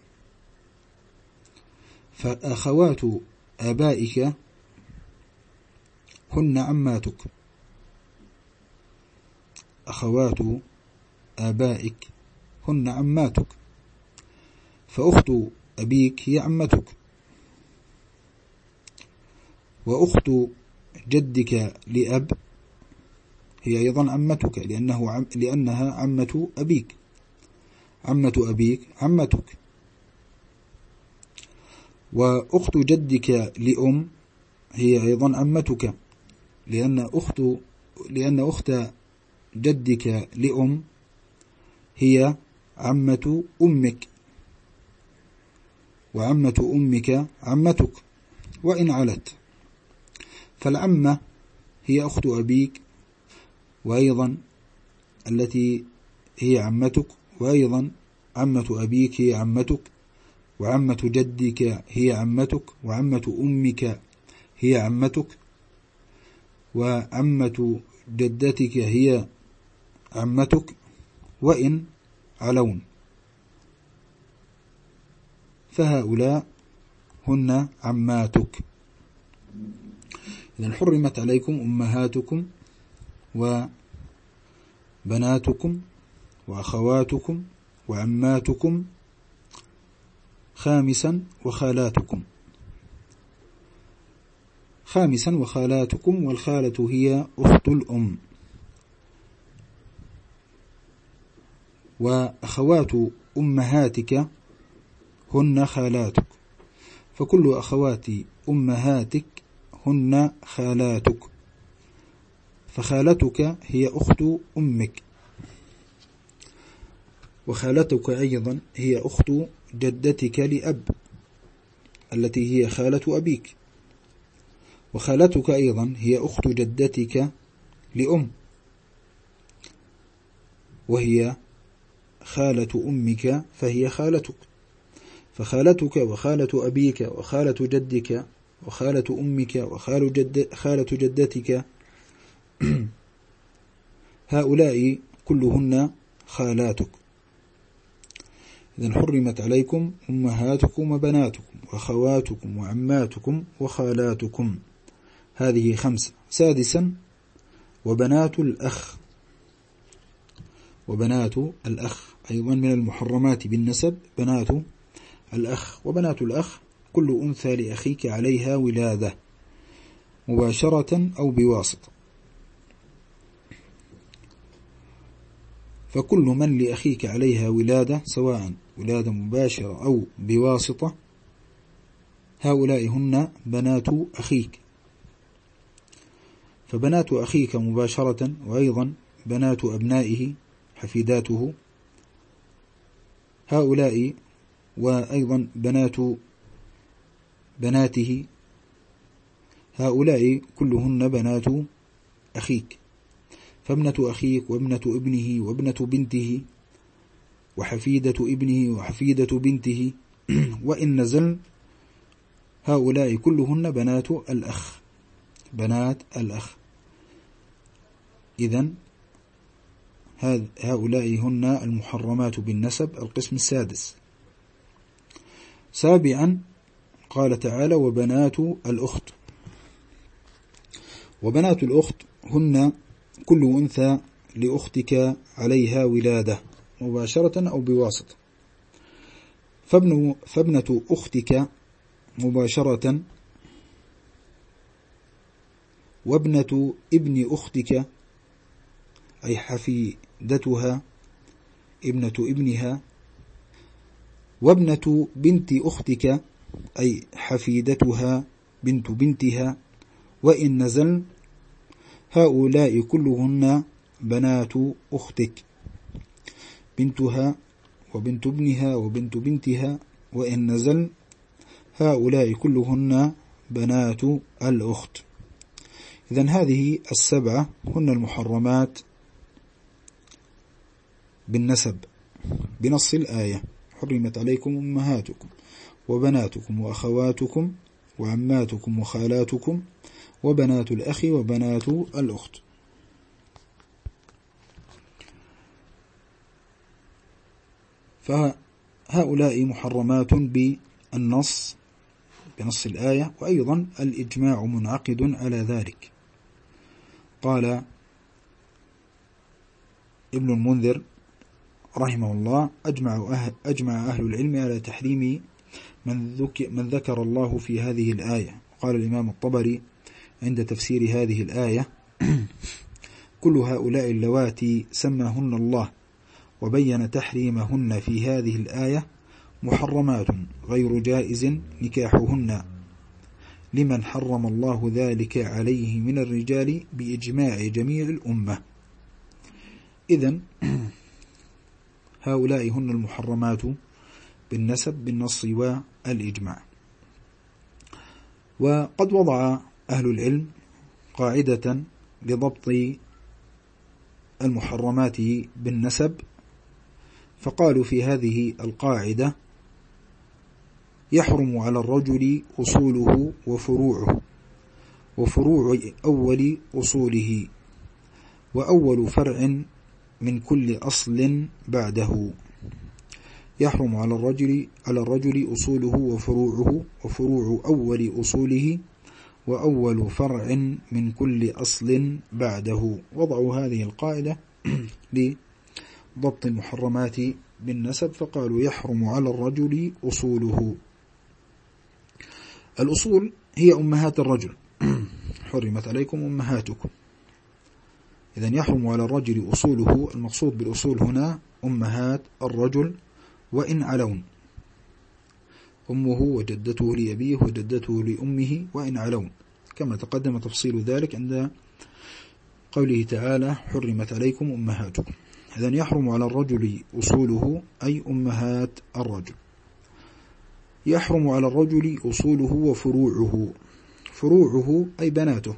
فأخوات آبائك هن عماتك، أخوات آبائك هن عماتك، فأخت أبيك هي عمتك، وأخت جدك لأب هي أيضا عمتك، لأنها عمة أبيك، عمة أبيك عمتك. وأخت جدك لأم هي أيضا عمتك، لأن أخت جدك لأم هي عمة أمك، وعمة أمك عمتك وإن علت. فالعمة هي أخت أبيك، وأيضا التي هي عمتك، وأيضا عمة أبيك هي عمتك، وعمة جدك هي عمتك، وعمة أمك هي عمتك، وعمة جدتك هي عمتك وإن علون، فهؤلاء هن عماتك. إذن حرمت عليكم أمهاتكم وبناتكم وأخواتكم وعماتكم. خامسا وخالاتكم، والخالة هي أخت الأم. وأخوات أمهاتك هن خالاتك، فكل أخوات أمهاتك هن خالاتك، فخالتك هي أخت أمك، وخالتك أيضا هي أخت جدتك لأب التي هي خالة أبيك، وخالتك أيضا هي أخت جدتك لأم وهي خالة أمك فهي خالتك، فخالتك وخالة أبيك وخالة جدك وخالة أمك وخالة جدتك هؤلاء كلهن خالاتك. إذن حرمت عليكم أمهاتكم وبناتكم وأخواتكم وعماتكم وخالاتكم، هذه 5. سادسا وبنات الأخ، وبنات الأخ أيضا من المحرمات بالنسب، بنات الأخ. وبنات الأخ كل أنثى لأخيك عليها ولادة مباشرة أو بواسطة، فكل من لأخيك عليها ولادة سواء ولادة مباشرة أو بواسطة هؤلاء هن بنات أخيك. فبنات أخيك مباشرة، وأيضا بنات أبنائه حفيداته هؤلاء، وأيضا بنات بناته هؤلاء كلهن بنات أخيك. فابنة أخيك وابنة ابنه وابنة بنته وحفيدة ابنه وحفيدة بنته وإن نزل هؤلاء كلهن بنات الأخ، بنات الأخ. إذن هؤلاء هن المحرمات بالنسب، القسم السادس. سابعا قال تعالى: وبنات الأخت. وبنات الأخت هن كل أنثى لأختك عليها ولادة مباشرة أو بواسطة. فابنة أختك مباشرة، وابنة ابن أختك أي حفيدتها ابنة ابنها، وابنة بنت أختك أي حفيدتها بنت بنتها، وإن نزل هؤلاء كلهن بنات أختك، بنتها وبنت ابنها وبنت بنتها، وإن نزل هؤلاء كلهن بنات الأخت. إذن هذه السبعة هن المحرمات بالنسب بنص الآية: حرمت عليكم أمهاتكم وبناتكم وأخواتكم وعماتكم وخالاتكم وبنات الأخ وبنات الأخت. فهؤلاء محرمات بالنص بنص الآية، وأيضا الإجماع منعقد على ذلك. قال ابن المنذر رحمه الله: أجمع أهل العلم على تحريم من ذكر الله في هذه الآية. قال الإمام الطبري عند تفسير هذه الآية: كل هؤلاء اللواتي سماهن الله وبين تحريمهن في هذه الآية محرمات غير جائز نكاحهن لمن حرم الله ذلك عليه من الرجال بإجماع جميع الأمة. إذن هؤلاء هن المحرمات بالنسب بالنص والإجماع. وقد وضع أهل العلم قاعدة لضبط المحرمات بالنسب، فقالوا في هذه القاعدة: يحرم على الرجل أصوله وفروعه، وفروع أول أصوله، وأول فرع من كل أصل بعده. يحرم على الرجل أصوله وفروعه، وفروع أول أصوله، وأول فرع من كل أصل بعده. وضعوا هذه القاعدة لضبط المحرمات بالنسب، فقالوا: يحرم على الرجل أصوله. الأصول هي أمهات الرجل، حرمت عليكم أمهاتكم. إذن يحرم على الرجل أصوله، المقصود بالأصول هنا أمهات الرجل وإن علون، أمه وجدته لأبيه وجدته لأمه وإن علون، كما تقدم تفصيل ذلك عند قوله تعالى: حرمت عليكم أمهاتكم. إذن يحرم على الرجل أصوله أي أمهات الرجل. يحرم على الرجل أصوله وفروعه، فروعه أي بناته،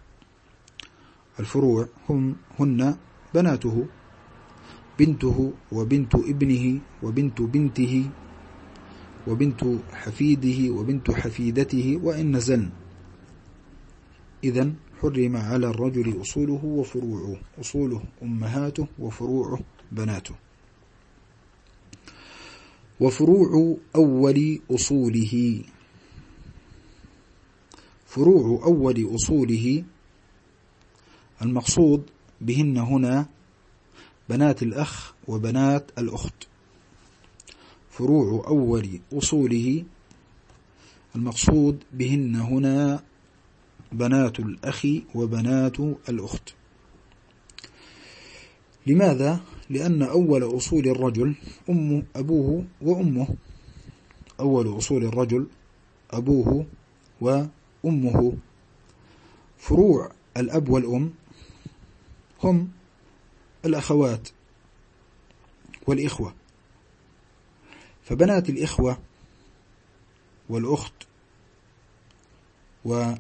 الفروع هن بناته، بنته وبنت ابنه وبنت بنته وبنت حفيده وبنت حفيدته وإن نزلن. إذن حرم على الرجل أصوله وفروعه، أصوله أمهاته وفروعه بناته. وفروع أول أصوله، فروع أول أصوله المقصود بهن هنا بنات الأخ وبنات الأخت. فروع أول أصوله المقصود بهن هنا بنات الأخ وبنات الأخت. لماذا؟ لأن أول أصول الرجل أبوه وأمه، أول أصول الرجل أبوه وأمه. فروع الأب والأم هم الأخوات والإخوة، فبنات الإخوة والأخت وبنات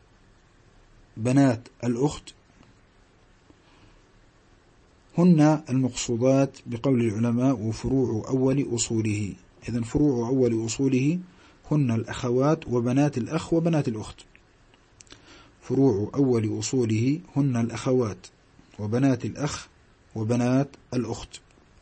الأخت هن المقصودات بقول العلماء وفروع أول أصوله. إذن فروع أول أصوله هن الأخوات وبنات الأخ وبنات الأخت. فروع أول أصوله هن الأخوات وبنات الأخ وبنات الأخت.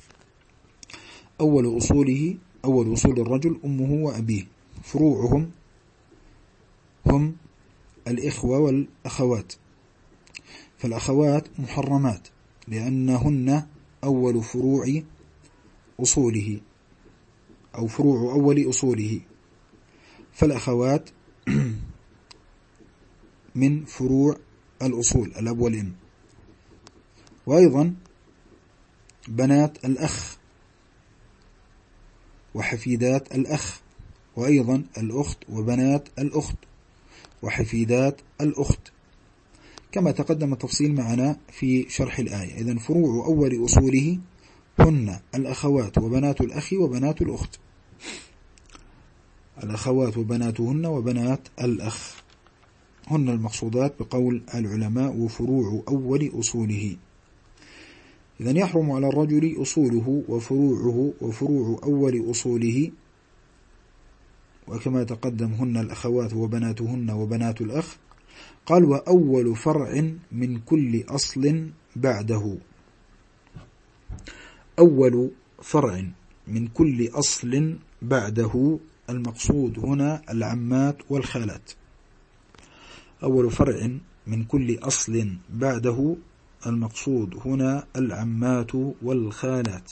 أول أصوله أول أصول الرجل أمه وأبيه، فروعهم هم الإخوة والأخوات، فالأخوات محرمات لأنهن أول فروع أصوله أو فروع أول أصوله، فالأخوات من فروع الأصول الأب والأم. وأيضا بنات الأخ وحفيدات الأخ، وأيضا الأخت وبنات الأخت وحفيدات الأخت، كما تقدم التفصيل معنا في شرح الآية. إذن فروع أول أصوله هن الأخوات وبنات الأخ وبنات الأخت، الأخوات وبناتهن وبنات الأخ هن المقصودات بقول العلماء وفروع أول أصوله. إذن يحرم على الرجل أصوله وفروعه وفروع أول أصوله، وكما تقدم هن الأخوات وبناتهن وبنات الأخ. قال وأول فرع من كل أصل بعده. أول فرع من كل أصل بعده المقصود هنا العمات والخالات. أول فرع من كل أصل بعده المقصود هنا العمات والخالات.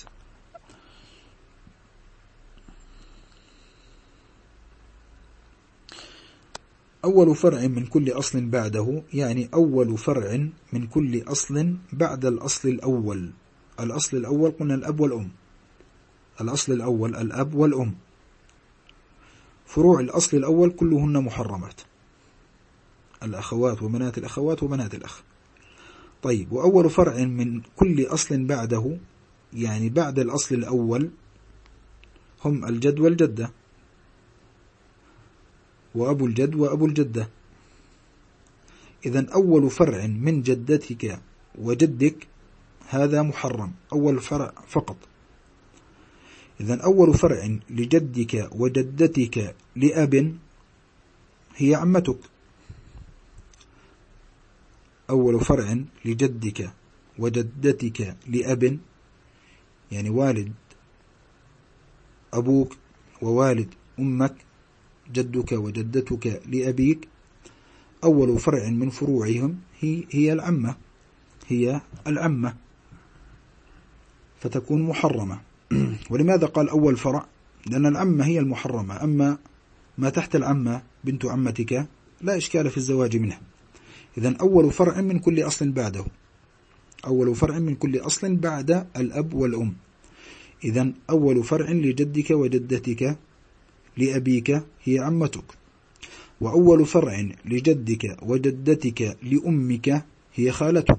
أول فرع من كل أصل بعده يعني أول فرع من كل أصل بعد الأصل الأول. الأصل الأول قلنا الأب والأم، الأصل الأول الأب والأم، فروع الأصل الأول كلهن محرمات، الأخوات وبنات الأخوات وبنات الأخ. طيب، وأول فرع من كل أصل بعده يعني بعد الأصل الأول هم الجد والجدة وأبو الجد وأبو الجدة. إذن أول فرع من جدتك وجدك هذا محرم، أول فرع فقط. إذن أول فرع لجدك وجدتك لأب هي عمتك. أول فرع لجدك وجدتك لأب يعني والد أبوك ووالد أمك، جدك وجدتك لأبيك، أول فرع من فروعهم هي العمة، هي العمة، فتكون محرمة. ولماذا قال أول فرع؟ لأن العمة هي المحرمة، أما ما تحت العمة بنت عمتك لا إشكال في الزواج منها. إذن أول فرع من كل أصل بعده، أول فرع من كل أصل بعد الأب والأم. إذن أول فرع لجدك وجدتك لأبيك هي عمتك، وأول فرع لجدك وجدتك لأمك هي خالتك،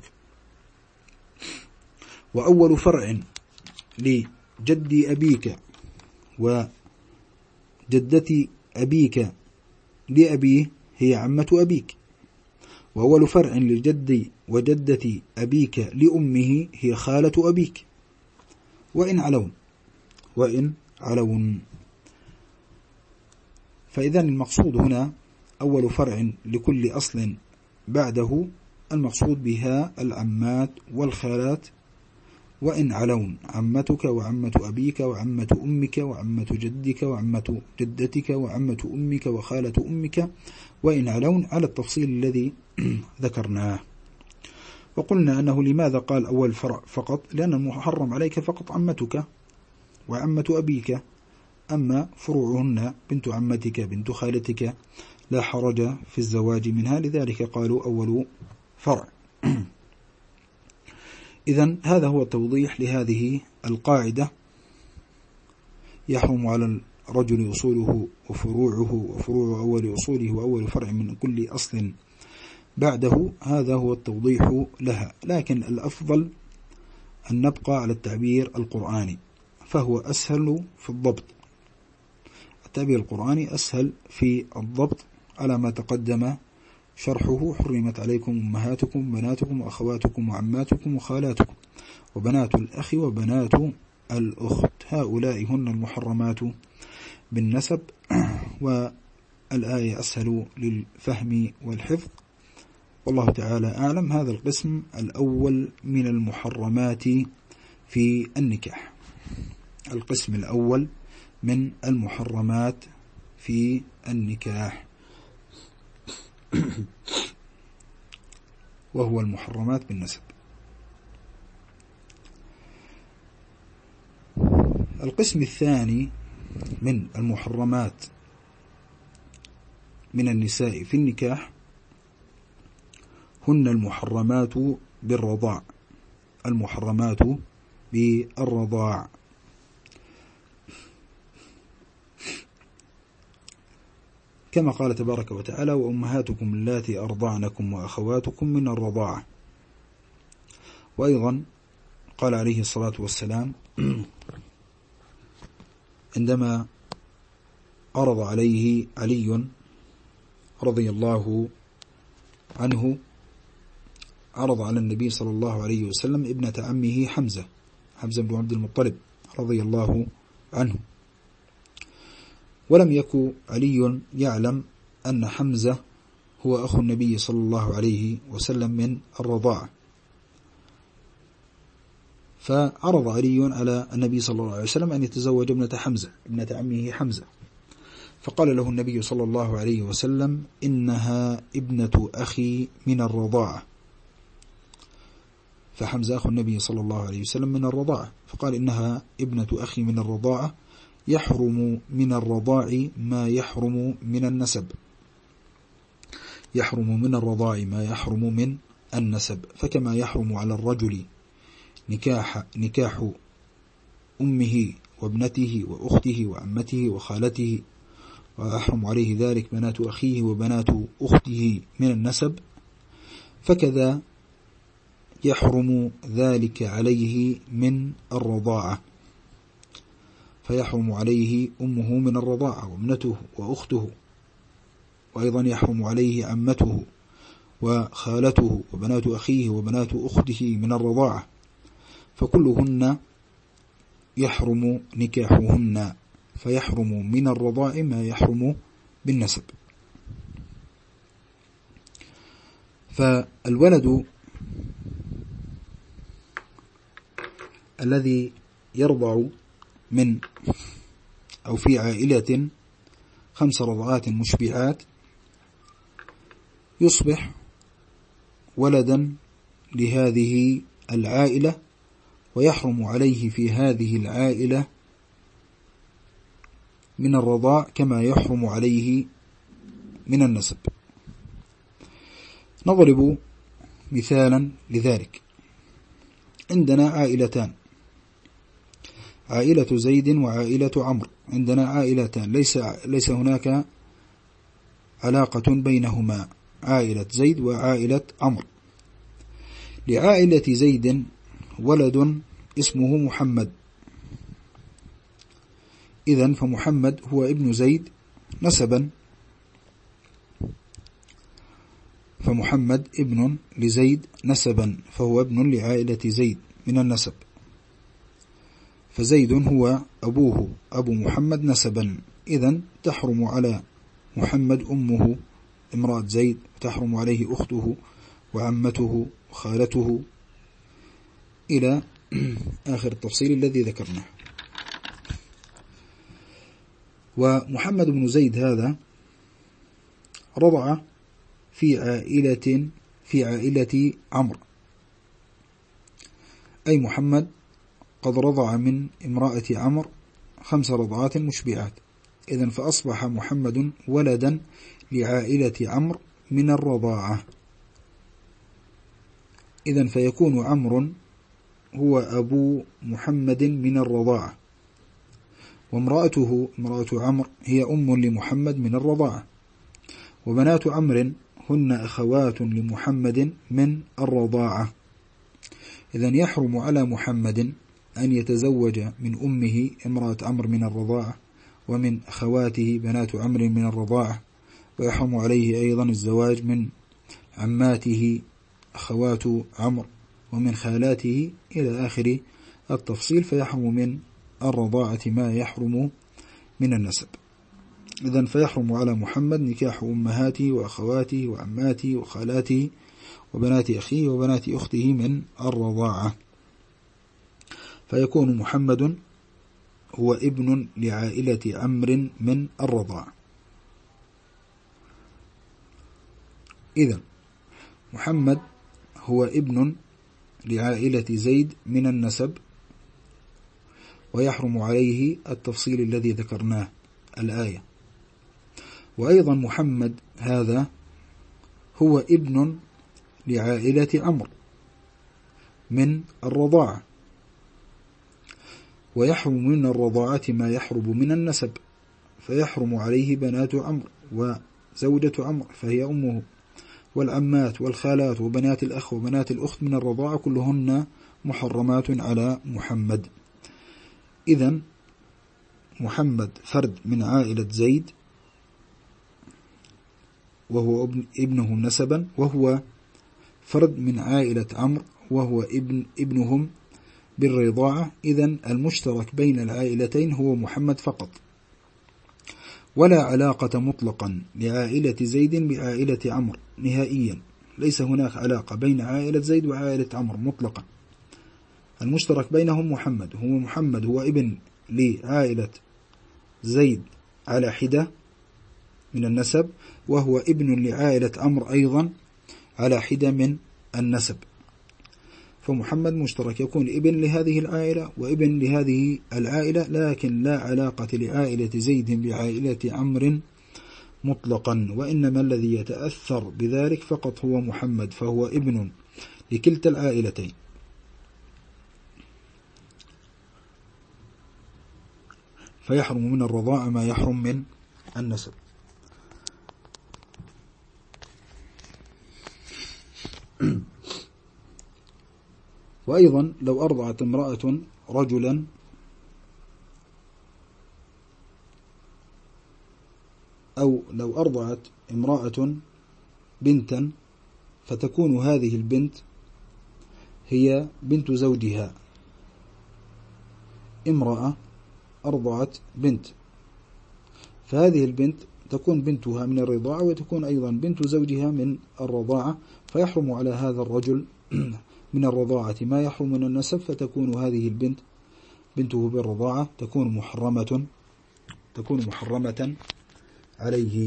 وأول فرع لجد أبيك وجدة أبيك لأبيه هي عمة أبيك، وأول فرع لجد وجدة أبيك لأمه هي خالة أبيك وإن علون. فإذا المقصود هنا أول فرع لكل أصل بعده المقصود بها العمات والخالات وإن علون، عمتك وعمة أبيك وعمة أمك وعمة جدك وعمة جدتك وعمة أمك وخالة أمك وإن علون، على التفصيل الذي ذكرناه. وقلنا أنه لماذا قال أول فرع فقط؟ لأن المحرم عليك فقط عمتك وعمة أبيك، أما فروعهن بنت عمتك بنت خالتك لا حرج في الزواج منها، لذلك قالوا أول فرع. إذن هذا هو التوضيح لهذه القاعدة: يحرم على الرجل أصوله وفروعه وفروع أول أصوله وأول فرع من كل أصل بعده هذا هو التوضيح لها، لكن الأفضل أن نبقى على التعبير القرآني، فهو أسهل في الضبط. التعبير القرآني أسهل في الضبط على ما تقدم شرحه: حرمت عليكم أمهاتكم بناتكم وأخواتكم وعماتكم وخالاتكم وبنات الأخ وبنات الأخت، هؤلاء هن المحرمات بالنسب. والآية أسهل للفهم والحفظ، والله تعالى أعلم. هذا القسم الأول من المحرمات في النكاح، القسم الأول من المحرمات في النكاح، وهو المحرمات بالنسب. القسم الثاني من المحرمات من النساء في النكاح هن المحرمات بالرضاع، المحرمات بالرضاع، كما قال تبارك وتعالى: وأمهاتكم اللاتي أرضعنكم وأخواتكم من الرضاعة. وأيضا قال عليه الصلاة والسلام عندما عرض عليه علي رضي الله عنه، عرض على النبي صلى الله عليه وسلم ابنة عمه حمزة بن عبد المطلب رضي الله عنه، ولم يكن علي يعلم أن حمزة هو أخو النبي صلى الله عليه وسلم من الرضاعة، فعرض علي على النبي صلى الله عليه وسلم أن يتزوج ابنة عمه حمزة، فقال له النبي صلى الله عليه وسلم: إنها ابنة أخي من الرضاعة. فحمزة أخو النبي صلى الله عليه وسلم من الرضاعة، فقال: إنها ابنة أخي من الرضاعة، يحرم من الرضاع ما يحرم من النسب، يحرم من الرضاع ما يحرم من النسب، فكما يحرم على الرجل نكاح أمه وابنته وأخته وعمته وخالته، ويحرم عليه ذلك بنات أخيه وبنات أخته من النسب، فكذا يحرم ذلك عليه من الرضاعة، فيحرم عليه أمه من الرضاعة وابنته وأخته، وأيضا يحرم عليه عمته وخالته وبنات أخيه وبنات أخته من الرضاعة، فكلهن يحرم نكاحهن، فيحرم من الرضاع ما يحرم بالنسب. فالولد الذي يرضع من أو في عائلة 5 رضعات مشبعات يصبح ولدا لهذه العائلة، ويحرم عليه في هذه العائلة من الرضاع كما يحرم عليه من النسب. نضرب مثالا لذلك. عندنا عائلتان، عائلة زيد وعائلة عمرو، عندنا عائلتان ليس هناك علاقة بينهما، عائلة زيد وعائلة عمرو. لعائلة زيد ولد اسمه محمد، إذن فمحمد هو ابن زيد نسبا، فمحمد ابن لزيد نسبا، فهو ابن لعائلة زيد من النسب، فزيد هو أبوه أبو محمد نسبا، إذن تحرم على محمد أمه امرأة زيد، تحرم عليه أخته وعمته وخالته إلى آخر التفصيل الذي ذكرناه. ومحمد بن زيد هذا رضع في عائلة عمرو، أي محمد قد رضع من امرأة عمرو 5 رضعات مشبعات، إذن فأصبح محمد ولدا لعائلة عمرو من الرضاعة، إذن فيكون عمرو هو أبو محمد من الرضاعة، وامرأة عمرو هي أم لمحمد من الرضاعة، وبنات عمرو هن أخوات لمحمد من الرضاعة. إذن يحرم على محمد أن يتزوج من أمه امرأة عمرو من الرضاعة، ومن أخواته بنات عمرو من الرضاعة، ويحرم عليه أيضا الزواج من عماته أخوات عمرو، ومن خالاته إلى آخر التفصيل، فيحرم من الرضاعة ما يحرم من النسب. إذن فيحرم على محمد نكاح أمهاته وأخواته وعماته وخالاته وبنات أخيه وبنات أخته من الرضاعة، فيكون محمد هو ابن لعائلة عمرو من الرضاعة. إذن محمد هو ابن لعائلة زيد من النسب، ويحرم عليه التفصيل الذي ذكرناه الآية. وأيضا محمد هذا هو ابن لعائلة عمرو من الرضاعة، ويحرم من الرضاعة ما يحرم من النسب، فيحرم عليه بنات عمرو وزوجة عمرو فهي أمه، والعمات والخالات وبنات الأخ وبنات الأخت من الرضاعة كلهن محرمات على محمد. إذن محمد فرد من عائلة زيد وهو ابنهم نسبا، وهو فرد من عائلة عمرو وهو ابنهم بالرضاعة. إذن المشترك بين العائلتين هو محمد فقط، ولا علاقة مطلقا لعائلة زيد بعائلة عمرو نهائيا، ليس هناك علاقة بين عائلة زيد وعائلة عمرو مطلقا. المشترك بينهم محمد هو ابن لعائلة زيد على حدة من النسب، وهو ابن لعائلة عمرو أيضا على حدة من النسب، فمحمد مشترك، يكون ابن لهذه العائلة وابن لهذه العائلة، لكن لا علاقة لعائلة زيد بعائلة عمرو مطلقا، وإنما الذي يتأثر بذلك فقط هو محمد، فهو ابن لكلتا العائلتين. فيحرم من الرضاعة ما يحرم من النسب. وأيضا لو أرضعت امرأة رجلا أو لو أرضعت امرأة بنتا، فتكون هذه البنت هي بنت زوجها. امرأة أرضعت بنت، فهذه البنت تكون بنتها من الرضاعة، وتكون أيضا بنت زوجها من الرضاعة، فيحرم على هذا الرجل من الرضاعة ما يحرم من النسب، فتكون هذه البنت بنته بالرضاعة تكون محرمة عليه.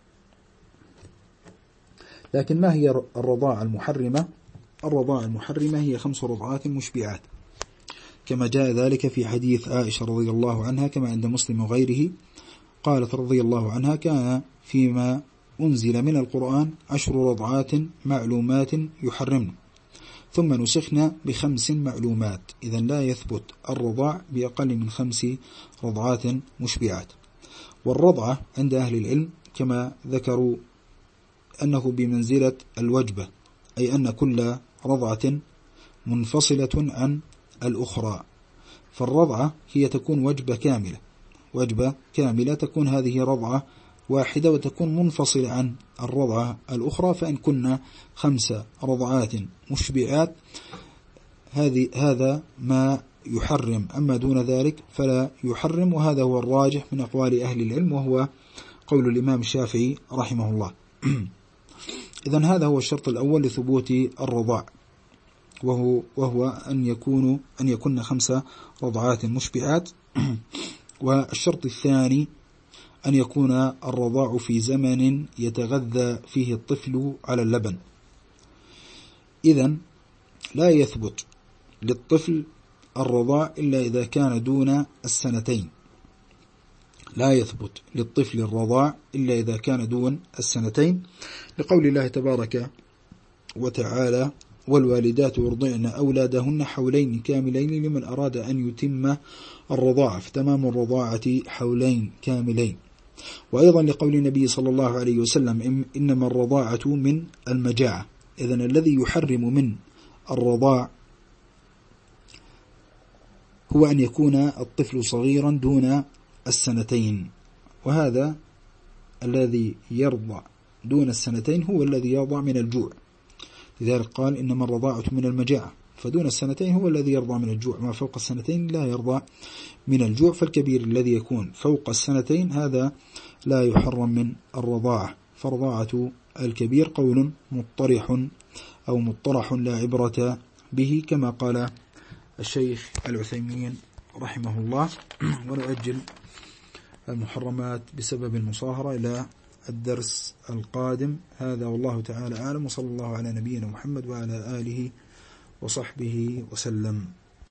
لكن ما هي الرضاعة المحرمة؟ الرضاعة المحرمة هي 5 رضعات مشبعات، كما جاء ذلك في حديث عائشة رضي الله عنها كما عند مسلم وغيره، قالت رضي الله عنها: كان فيما أنزل من القرآن 10 رضعات معلومات يحرمن، ثم نسخنا ب5 معلومات. إذن لا يثبت الرضاع بأقل من 5 رضعات مشبعات. والرضعة عند أهل العلم كما ذكروا أنه بمنزلة الوجبة، أي أن كل رضعة منفصلة عن الأخرى، فالرضعة هي تكون وجبة كاملة، تكون هذه رضعة واحدة وتكون منفصلة عن الرضعة الأخرى. فإن كنا 5 رضعات مشبعات هذا ما يحرم، أما دون ذلك فلا يحرم، وهذا هو الراجح من أقوال أهل العلم، وهو قول الإمام الشافعي رحمه الله. إذن هذا هو الشرط الأول لثبوت الرضاع، وهو أن يكون 5 رضعات مشبعات. والشرط الثاني أن يكون الرضاع في زمن يتغذى فيه الطفل على اللبن. إذن لا يثبت للطفل الرضاع إلا إذا كان دون 2 لا يثبت للطفل الرضاع إلا إذا كان دون 2 لقول الله تبارك وتعالى: والوالدات يرضعن أولادهن حولين كاملين لمن أراد أن يتم الرضاعة، فتمام الرضاعة حولين كاملين. وأيضا لقول النبي صلى الله عليه وسلم إنما الرضاعة من المجاعة. إذن الذي يحرم من الرضاع هو أن يكون الطفل صغيرا دون السنتين، وهذا الذي يرضع دون السنتين هو الذي يرضع من الجوع، لذلك قال إنما الرضاعة من المجاعة، فدون السنتين هو الذي يرضع من الجوع، ما فوق السنتين لا يرضع من الجوع. فالكبير الذي يكون فوق السنتين هذا لا يحرم من الرضاعة. فرضاعة الكبير قول مطرح أو مطرح لا عبرة به، كما قال الشيخ العثيمين رحمه الله. ونؤجل المحرمات بسبب المصاهرة إلى الدرس القادم. هذا والله تعالى أعلم، وصلى الله على نبينا محمد وعلى آله وصحبه وسلم.